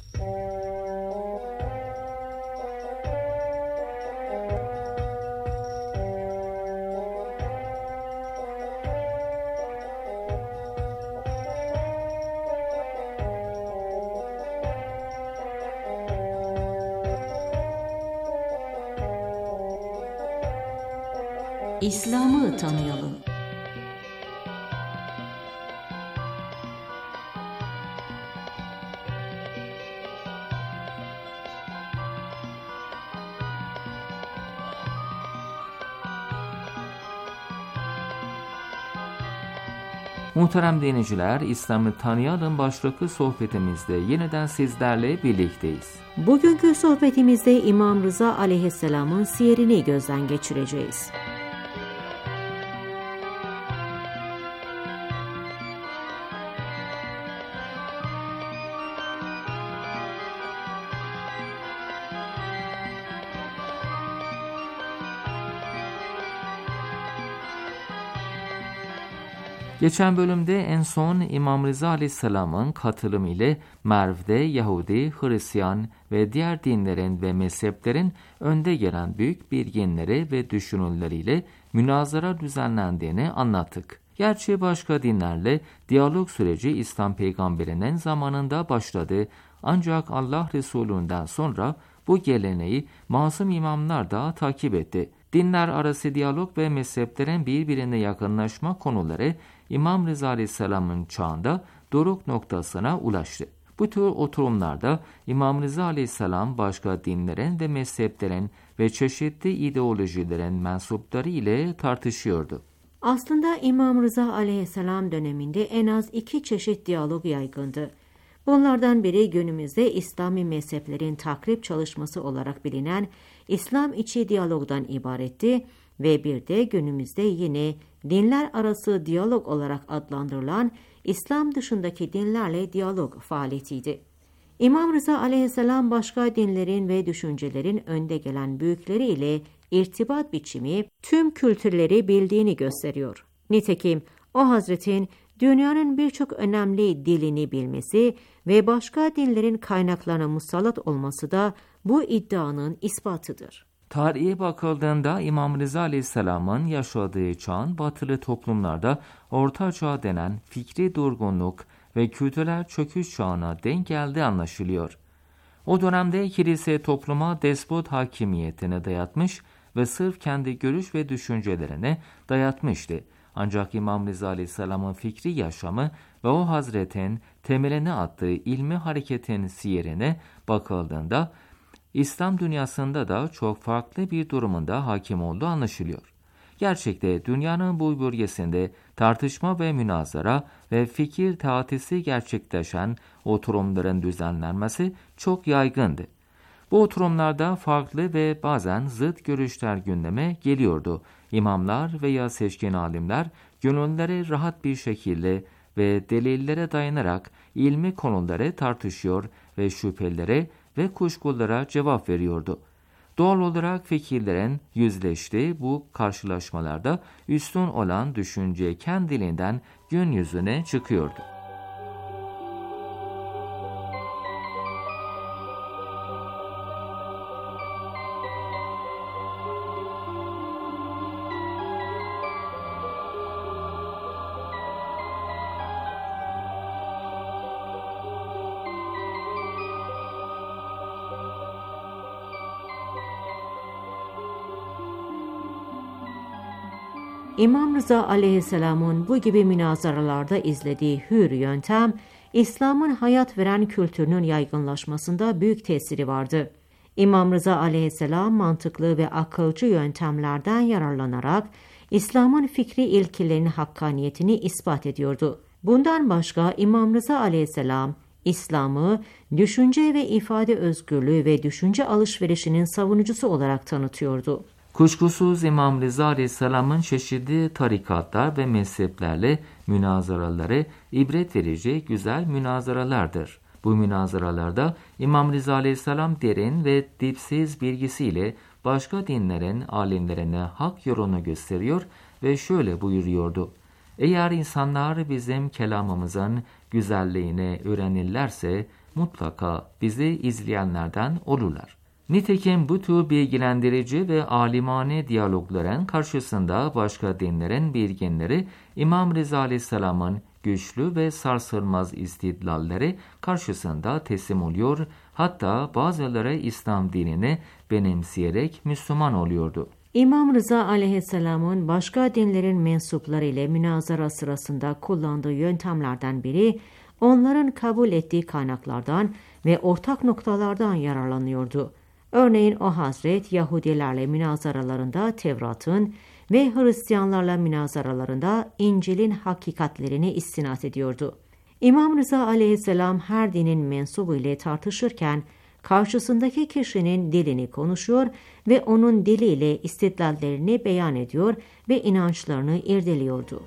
İslam'ı tanıyalım. Muhterem dinleyiciler, İslam'ı tanıyalım başlıklı sohbetimizde yeniden sizlerle birlikteyiz. Bugünkü sohbetimizde İmam Rıza aleyhisselamın siyerini gözden geçireceğiz. Geçen bölümde en son İmam Rıza Aleyhisselam'ın katılımı ile Merv'de Yahudi, Hristiyan ve diğer dinlerin ve mezheplerin önde gelen büyük bilginleri ve düşünürleriyle münazara düzenlendiğini anlattık. Gerçi başka dinlerle diyalog süreci İslam peygamberinin zamanında başladı, ancak Allah Resulü'nden sonra bu geleneği masum imamlar da takip etti. Dinler arası diyalog ve mezheplerin birbirine yakınlaşma konuları İmam Rıza Aleyhisselam'ın çağında doruk noktasına ulaştı. Bu tür oturumlarda İmam Rıza Aleyhisselam başka dinlerin ve mezheplerin ve çeşitli ideolojilerin mensupları ile tartışıyordu. Aslında İmam Rıza Aleyhisselam döneminde en az iki çeşit diyalog yaygındı. Bunlardan biri günümüzde İslami mezheplerin takrip çalışması olarak bilinen İslam içi diyalogdan ibaretti ve bir de günümüzde yine dinler arası diyalog olarak adlandırılan İslam dışındaki dinlerle diyalog faaliyetiydi. İmam Rıza Aleyhisselam başka dinlerin ve düşüncelerin önde gelen büyükleri ile irtibat biçimi tüm kültürleri bildiğini gösteriyor. Nitekim o Hazretin dünyanın birçok önemli dilini bilmesi ve başka dinlerin kaynaklarına musallat olması da bu iddianın ispatıdır. Tarihe bakıldığında İmam Rıza Aleyhisselam'ın yaşadığı çağın batılı toplumlarda Orta Çağ denen fikri durgunluk ve kültürel çöküş çağına denk geldiği anlaşılıyor. O dönemde kilise topluma despot hakimiyetine dayatmış ve sırf kendi görüş ve düşüncelerine dayatmıştı. Ancak İmam Rıza Aleyhisselam'ın fikri yaşamı ve o Hazretin temelini attığı ilmi hareketin siyerine bakıldığında İslam dünyasında da çok farklı bir durumunda hakim olduğu anlaşılıyor. Gerçekte dünyanın bu bölgesinde tartışma ve münazara ve fikir teatisi gerçekleşen oturumların düzenlenmesi çok yaygındı. Bu oturumlarda farklı ve bazen zıt görüşler gündeme geliyordu. İmamlar veya seçkin alimler gönülleri rahat bir şekilde ve delillere dayanarak ilmi konuları tartışıyor ve şüphelere ve kuşkulara cevap veriyordu. Doğal olarak fikirlerin yüzleştiği bu karşılaşmalarda üstün olan düşünce kendiliğinden gün yüzüne çıkıyordu. İmam Rıza aleyhisselamın bu gibi münazaralarda izlediği hür yöntem, İslam'ın hayat veren kültürünün yaygınlaşmasında büyük tesiri vardı. İmam Rıza aleyhisselam mantıklı ve akılcı yöntemlerden yararlanarak İslam'ın fikri ilkelerinin hakkaniyetini ispat ediyordu. Bundan başka İmam Rıza aleyhisselam, İslam'ı düşünce ve ifade özgürlüğü ve düşünce alışverişinin savunucusu olarak tanıtıyordu. Kuşkusuz İmam Rıza Aleyhisselam'ın çeşitli tarikatlar ve mezheplerle münazaraları ibret verici güzel münazaralardır. Bu münazaralarda İmam Rıza Aleyhisselam derin ve dipsiz bilgisiyle başka dinlerin alimlerine hak yolunu gösteriyor ve şöyle buyuruyordu: Eğer insanlar bizim kelamımızın güzelliğini öğrenirlerse mutlaka bizi izleyenlerden olurlar. Nitekim bu tür bilgilendirici ve alimane diyalogların karşısında başka dinlerin bilginleri İmam Rıza Aleyhisselam'ın güçlü ve sarsılmaz istidlalleri karşısında teslim oluyor, hatta bazıları İslam dinini benimseyerek Müslüman oluyordu. İmam Rıza aleyhisselamın başka dinlerin mensupları ile münazara sırasında kullandığı yöntemlerden biri, onların kabul ettiği kaynaklardan ve ortak noktalardan yararlanıyordu. Örneğin o Hazret Yahudilerle münazaralarında Tevrat'ın ve Hristiyanlarla münazaralarında İncil'in hakikatlerini istinad ediyordu. İmam Rıza aleyhisselam her dinin mensubu ile tartışırken karşısındaki kişinin dilini konuşuyor ve onun diliyle istidlallerini beyan ediyor ve inançlarını irdeliyordu.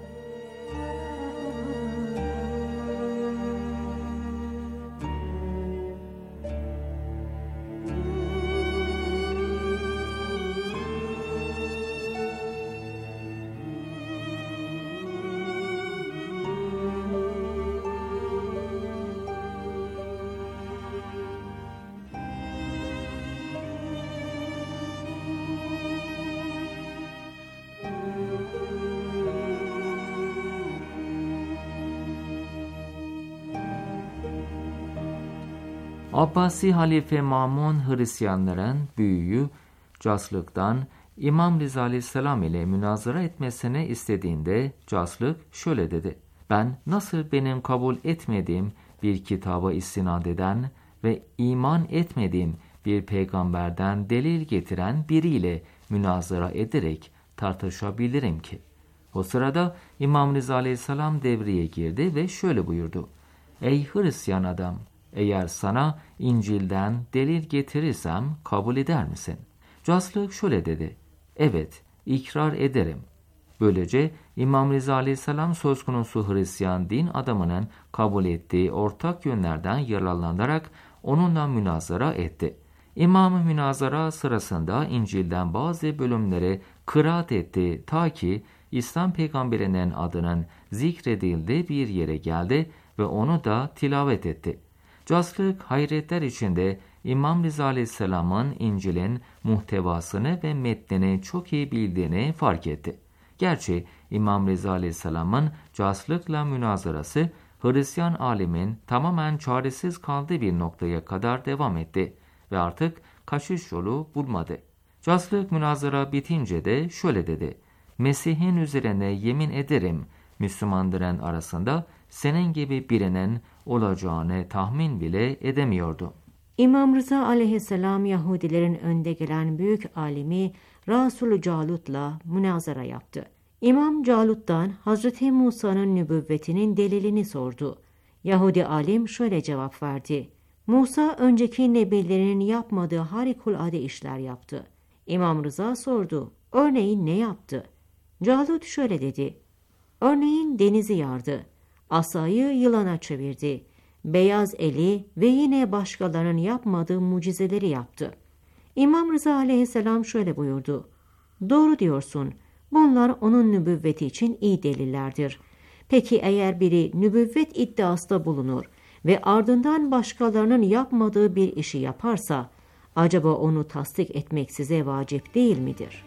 Abbasi Halife Mamun Hristiyanların büyüğü Caslık'tan İmam Rıza Aleyhisselam ile münazara etmesini istediğinde Caslık şöyle dedi: Ben nasıl benim kabul etmediğim bir kitaba istinad eden ve iman etmediğim bir peygamberden delil getiren biriyle münazara ederek tartışabilirim ki? O sırada İmam Rıza Aleyhisselam devreye girdi ve şöyle buyurdu: Ey Hristiyan adam! Eğer sana İncil'den delil getirirsem kabul eder misin? Caslık şöyle dedi: Evet, ikrar ederim. Böylece İmam Rıza Aleyhisselam söz konusu Hristiyan din adamının kabul ettiği ortak yönlerden yararlanarak onunla münazara etti. İmam münazara sırasında İncil'den bazı bölümleri kıraat etti ta ki İslam peygamberinin adının zikredildiği bir yere geldi ve onu da tilavet etti. Caslık hayretler içinde İmam Rıza Aleyhisselam'ın İncil'in muhtevasını ve metnini çok iyi bildiğini fark etti. Gerçi İmam Rıza Aleyhisselam'ın Caslık'la münazarası Hristiyan alimin tamamen çaresiz kaldığı bir noktaya kadar devam etti ve artık kaçış yolu bulmadı. Caslık münazara bitince de şöyle dedi: Mesih'in üzerine yemin ederim, Müslümanların arasında senin gibi birinin olacağını tahmin bile edemiyordu. İmam Rıza aleyhisselam Yahudilerin önde gelen büyük alimi Rasul Calut'la münazara yaptı. İmam Calut'tan Hazreti Musa'nın nübüvvetinin delilini sordu. Yahudi alim şöyle cevap verdi: Musa önceki nebilerin yapmadığı harikulade işler yaptı. İmam Rıza sordu: Örneğin ne yaptı? Calut şöyle dedi: Örneğin denizi yardı, asayı yılana çevirdi, beyaz eli ve yine başkalarının yapmadığı mucizeleri yaptı. İmam Rıza aleyhisselam şöyle buyurdu: Doğru diyorsun, bunlar onun nübüvveti için iyi delillerdir. Peki eğer biri nübüvvet iddiasında bulunur ve ardından başkalarının yapmadığı bir işi yaparsa, acaba onu tasdik etmek size vacip değil midir?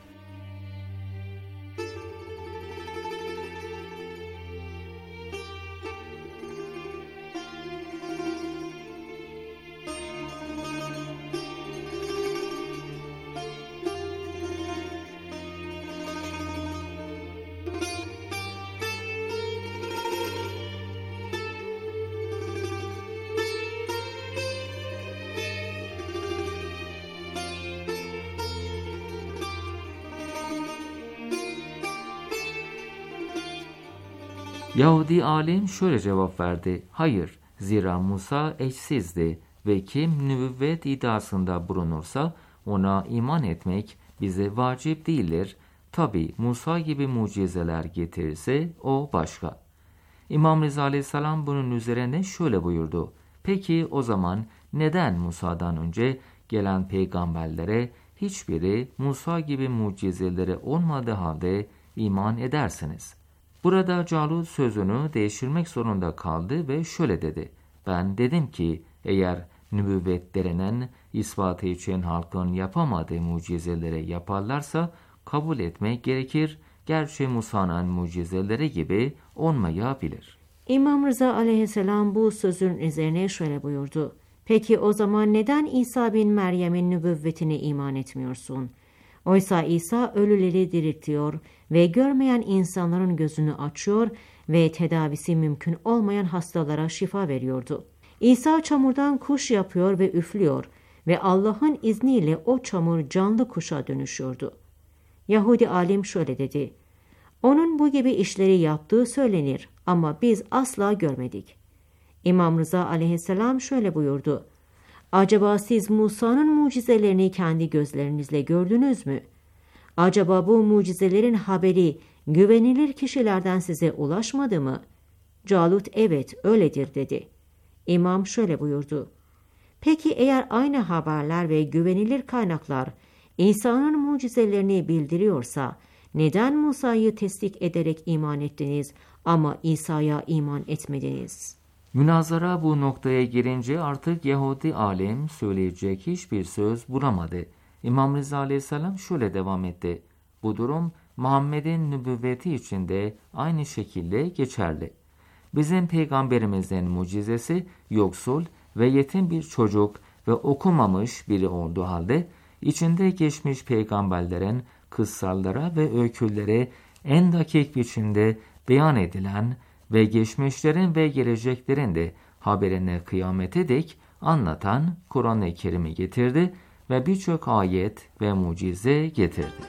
Yahudi alim şöyle cevap verdi: Hayır, zira Musa eşsizdi ve kim nübüvvet iddiasında bulunursa ona iman etmek bize vacip değildir. Tabi Musa gibi mucizeler getirirse o başka. İmam Rıza aleyhisselam bunun üzerine şöyle buyurdu: Peki o zaman neden Musa'dan önce gelen peygamberlere hiçbiri Musa gibi mucizeleri olmadığı halde iman edersiniz? Burada Calut sözünü değiştirmek zorunda kaldı ve şöyle dedi: Ben dedim ki eğer nübüvvet denilen ispatı için halkın yapamadığı mucizeleri yaparlarsa kabul etmek gerekir. Gerçi Musa'nın mucizeleri gibi olmayabilir. İmam Rıza aleyhisselam bu sözün üzerine şöyle buyurdu: Peki o zaman neden İsa bin Meryem'in nübüvvetine iman etmiyorsun? Oysa İsa ölüleri diriltiyor ve görmeyen insanların gözünü açıyor ve tedavisi mümkün olmayan hastalara şifa veriyordu. İsa çamurdan kuş yapıyor ve üflüyor ve Allah'ın izniyle o çamur canlı kuşa dönüşüyordu. Yahudi alim şöyle dedi: Onun bu gibi işleri yaptığı söylenir ama biz asla görmedik. İmam Rıza aleyhisselam şöyle buyurdu: Acaba siz Musa'nın mucizelerini kendi gözlerinizle gördünüz mü? Acaba bu mucizelerin haberi güvenilir kişilerden size ulaşmadı mı? Calut evet öyledir dedi. İmam şöyle buyurdu: Peki eğer aynı haberler ve güvenilir kaynaklar İsa'nın mucizelerini bildiriyorsa neden Musa'yı tasdik ederek iman ettiniz ama İsa'ya iman etmediniz? Münazara bu noktaya gelince artık Yahudi alim söyleyecek hiçbir söz bulamadı. İmam Rıza aleyhisselam şöyle devam etti: Bu durum Muhammed'in nübüvveti için de aynı şekilde geçerli. Bizim peygamberimizin mucizesi yoksul ve yetim bir çocuk ve okumamış biri olduğu halde içinde geçmiş peygamberlerin kıssalara ve öykülere en dakik biçimde beyan edilen ve geçmişlerin ve geleceklerin de haberini kıyamete dek anlatan Kur'an-ı Kerim'i getirdi ve birçok ayet ve mucize getirdi.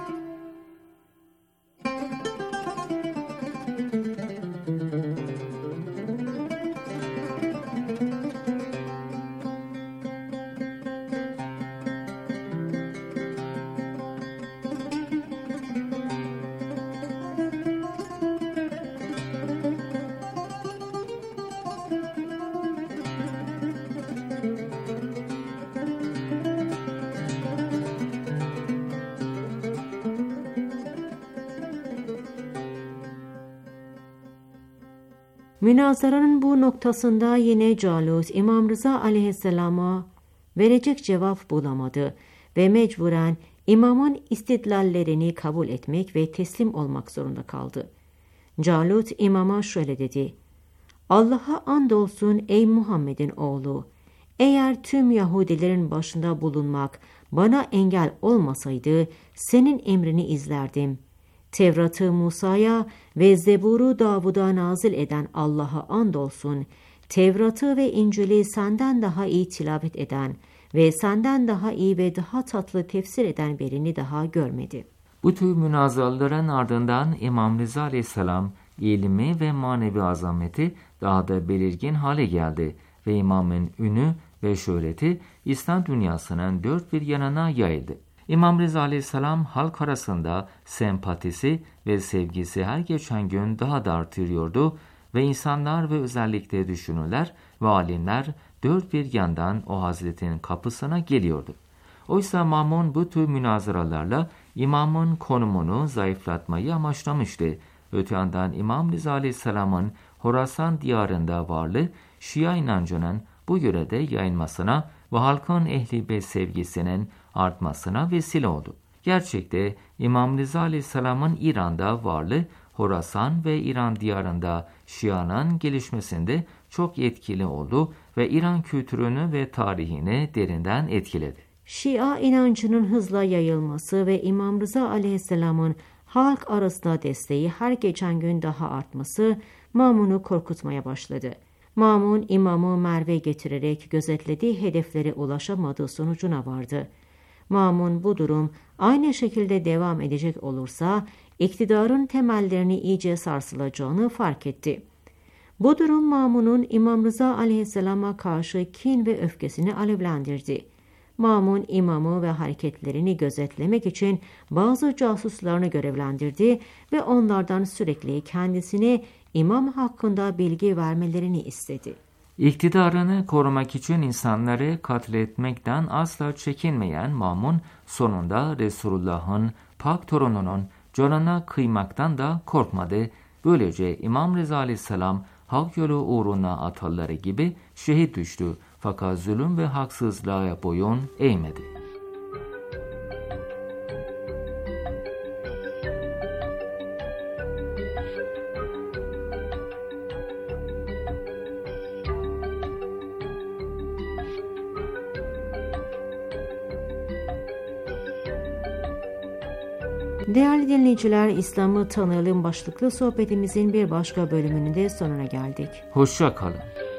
Münazaranın bu noktasında yine Calut, İmam Rıza aleyhisselama verecek cevap bulamadı ve mecburen imamın istidlallerini kabul etmek ve teslim olmak zorunda kaldı. Calut imama şöyle dedi: Allah'a andolsun ey Muhammed'in oğlu, eğer tüm Yahudilerin başında bulunmak bana engel olmasaydı senin emrini izlerdim. Tevrat'ı Musa'ya ve Zebur'u Davud'a nazil eden Allah'a andolsun, Tevrat'ı ve İncil'i senden daha iyi tilavet eden ve senden daha iyi ve daha tatlı tefsir eden birini daha görmedi. Bu tür münazaraların ardından İmam Rıza aleyhisselam ilmi ve manevi azameti daha da belirgin hale geldi ve imamın ünü ve şöhreti İslam dünyasının dört bir yanına yayıldı. İmam Rıza Aleyhisselam halk arasında sempatisi ve sevgisi her geçen gün daha da artırıyordu ve insanlar ve özellikle düşünürler ve alimler dört bir yandan o Hazretin kapısına geliyordu. Oysa Mamun bu tür münazaralarla imamın konumunu zayıflatmayı amaçlamıştı. Öte yandan İmam Rıza Aleyhisselam'ın Horasan diyarında varlığı Şia inancının bu yörede yayılmasına ve halkın Ehl-i Beyt sevgisinin artmasına vesile oldu. Gerçekte İmam Rıza Aleyhisselam'ın İran'da varlığı Horasan ve İran diyarında Şia'nın gelişmesinde çok etkili oldu ve İran kültürünü ve tarihini derinden etkiledi. Şia inancının hızla yayılması ve İmam Rıza Aleyhisselam'ın halk arasında desteği her geçen gün daha artması Mamun'u korkutmaya başladı. Mamun, imamı Merve getirerek gözetlediği hedeflere ulaşamadığı sonucuna vardı. Mamun bu durum aynı şekilde devam edecek olursa iktidarın temellerini iyice sarsılacağını fark etti. Bu durum Mamun'un İmam Rıza Aleyhisselam'a karşı kin ve öfkesini alevlendirdi. Mamun imamı ve hareketlerini gözetlemek için bazı casuslarını görevlendirdi ve onlardan sürekli kendisine imam hakkında bilgi vermelerini istedi. İktidarını korumak için insanları katletmekten asla çekinmeyen Mamun sonunda Resulullah'ın pak torununun canına kıymaktan da korkmadı. Böylece İmam Rıza Aleyhisselam hak yolu uğruna ataları gibi şehit düştü. Fakat zulüm ve haksızlığa boyun eğmedi. Değerli dinleyiciler, İslam'ı tanıyalım başlıklı sohbetimizin bir başka bölümünün de sonuna geldik. Hoşça kalın.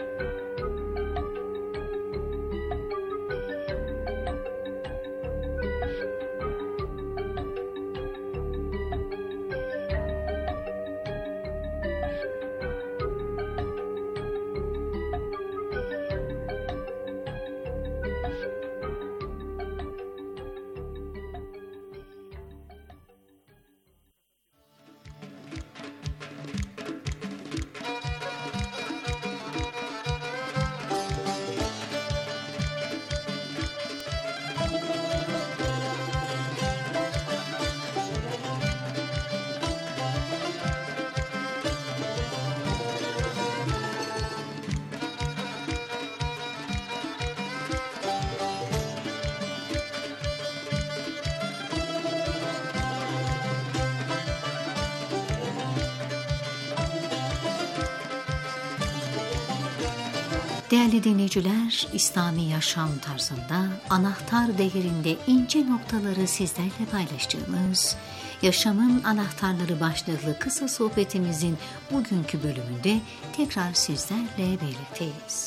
Değerli dinleyiciler, İslami yaşam tarzında anahtar değerinde ince noktaları sizlerle paylaştığımız Yaşamın Anahtarları başlıklı kısa sohbetimizin bugünkü bölümünde tekrar sizlerle birlikteyiz.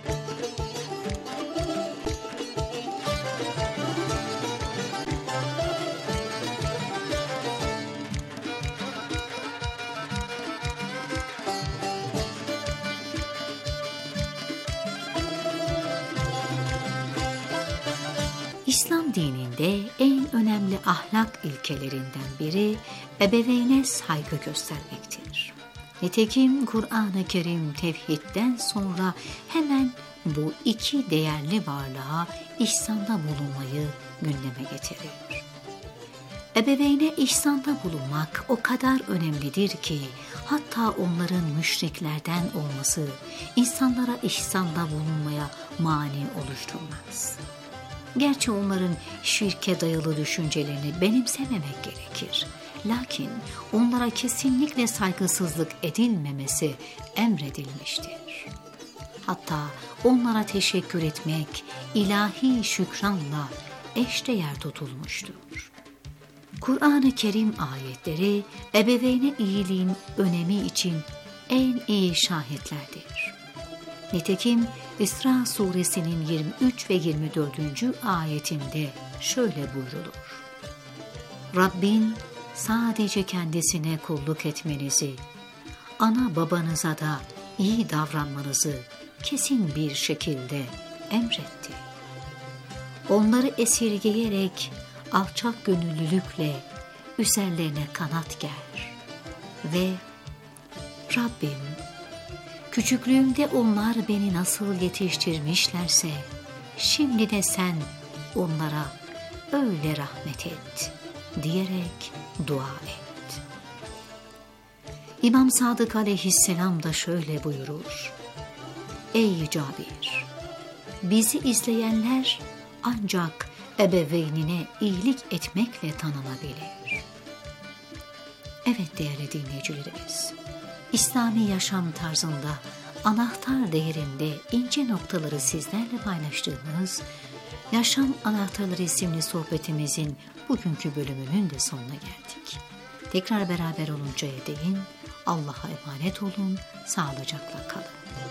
İslam dininde en önemli ahlak ilkelerinden biri ebeveyne saygı göstermektir. Nitekim Kur'an-ı Kerim tevhidden sonra hemen bu iki değerli varlığa ihsanda bulunmayı gündeme getirir. Ebeveyne ihsanda bulunmak o kadar önemlidir ki hatta onların müşriklerden olması insanlara ihsanda bulunmaya mani oluşturmaz. Gerçi onların şirke dayalı düşüncelerini benimsememek gerekir. Lakin onlara kesinlikle saygısızlık edilmemesi emredilmiştir. Hatta onlara teşekkür etmek ilahi şükranla eşdeğer tutulmuştur. Kur'an-ı Kerim ayetleri ebeveyne iyiliğin önemi için en iyi şahitlerdir. Nitekim İsra suresinin yirmi üç ve yirmi dördüncü ayetinde şöyle buyrulur. Rabbin sadece kendisine kulluk etmenizi, ana babanıza da iyi davranmanızı kesin bir şekilde emretti. Onları esirgeyerek alçak gönüllülükle üzerlerine kanat ger ve Rabbim, küçüklüğümde onlar beni nasıl yetiştirmişlerse, şimdi de sen onlara öyle rahmet et diyerek dua et. İmam Sadık aleyhisselam da şöyle buyurur: Ey Cabir! Bizi izleyenler ancak ebeveynine iyilik etmekle tanınabilir. Evet değerli dinleyicilerimiz, İslami yaşam tarzında anahtar değerinde ince noktaları sizlerle paylaştığımız Yaşam Anahtarları isimli sohbetimizin bugünkü bölümünün de sonuna geldik. Tekrar beraber oluncaya değin Allah'a emanet olun, sağlıcakla kalın.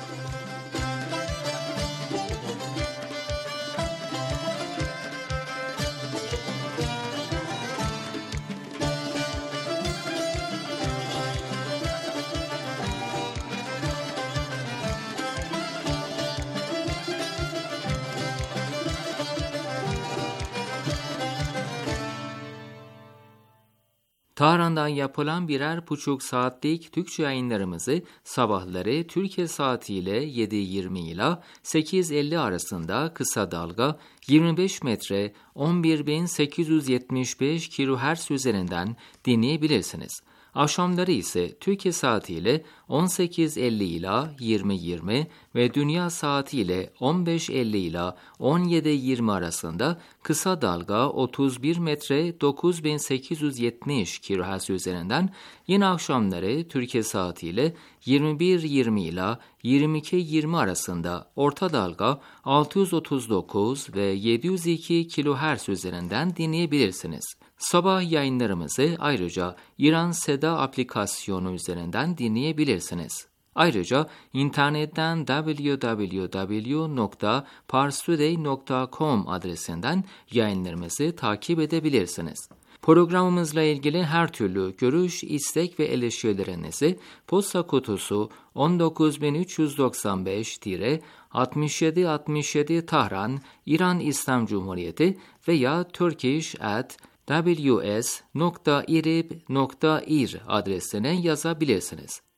Tahran'dan yapılan birer buçuk saatlik Türkçe yayınlarımızı sabahları Türkiye saatiyle yedi yirmi ila sekiz elli arasında kısa dalga yirmi beş metre on bir bin sekiz yüz yetmiş beş kilohertz üzerinden dinleyebilirsiniz. Akşamları ise Türkiye saatiyle on sekiz elli ila yirmi yirmi ve dünya saatiyle on beş elli ila on yedi yirmi arasında kısa dalga otuz bir metre dokuz bin sekiz yüz yetmiş kilohertz üzerinden, yine akşamları Türkiye saatiyle yirmi bir yirmi ila yirmi iki yirmi arasında orta dalga altı yüz otuz dokuz ve yedi yüz iki kilohertz üzerinden dinleyebilirsiniz. Sabah yayınlarımızı ayrıca İran Seda aplikasyonu üzerinden dinleyebilirsiniz. Ayrıca internetten double-u double-u double-u nokta parstoday nokta com adresinden yayınlarımızı takip edebilirsiniz. Programımızla ilgili her türlü görüş, istek ve eleştirilerinizi posta kutusu on dokuz bin üç yüz doksan beş altmış yedi altmış yedi Tahran, İran İslam Cumhuriyeti veya turkish at w s nokta irib nokta ir adresine yazabilirsiniz.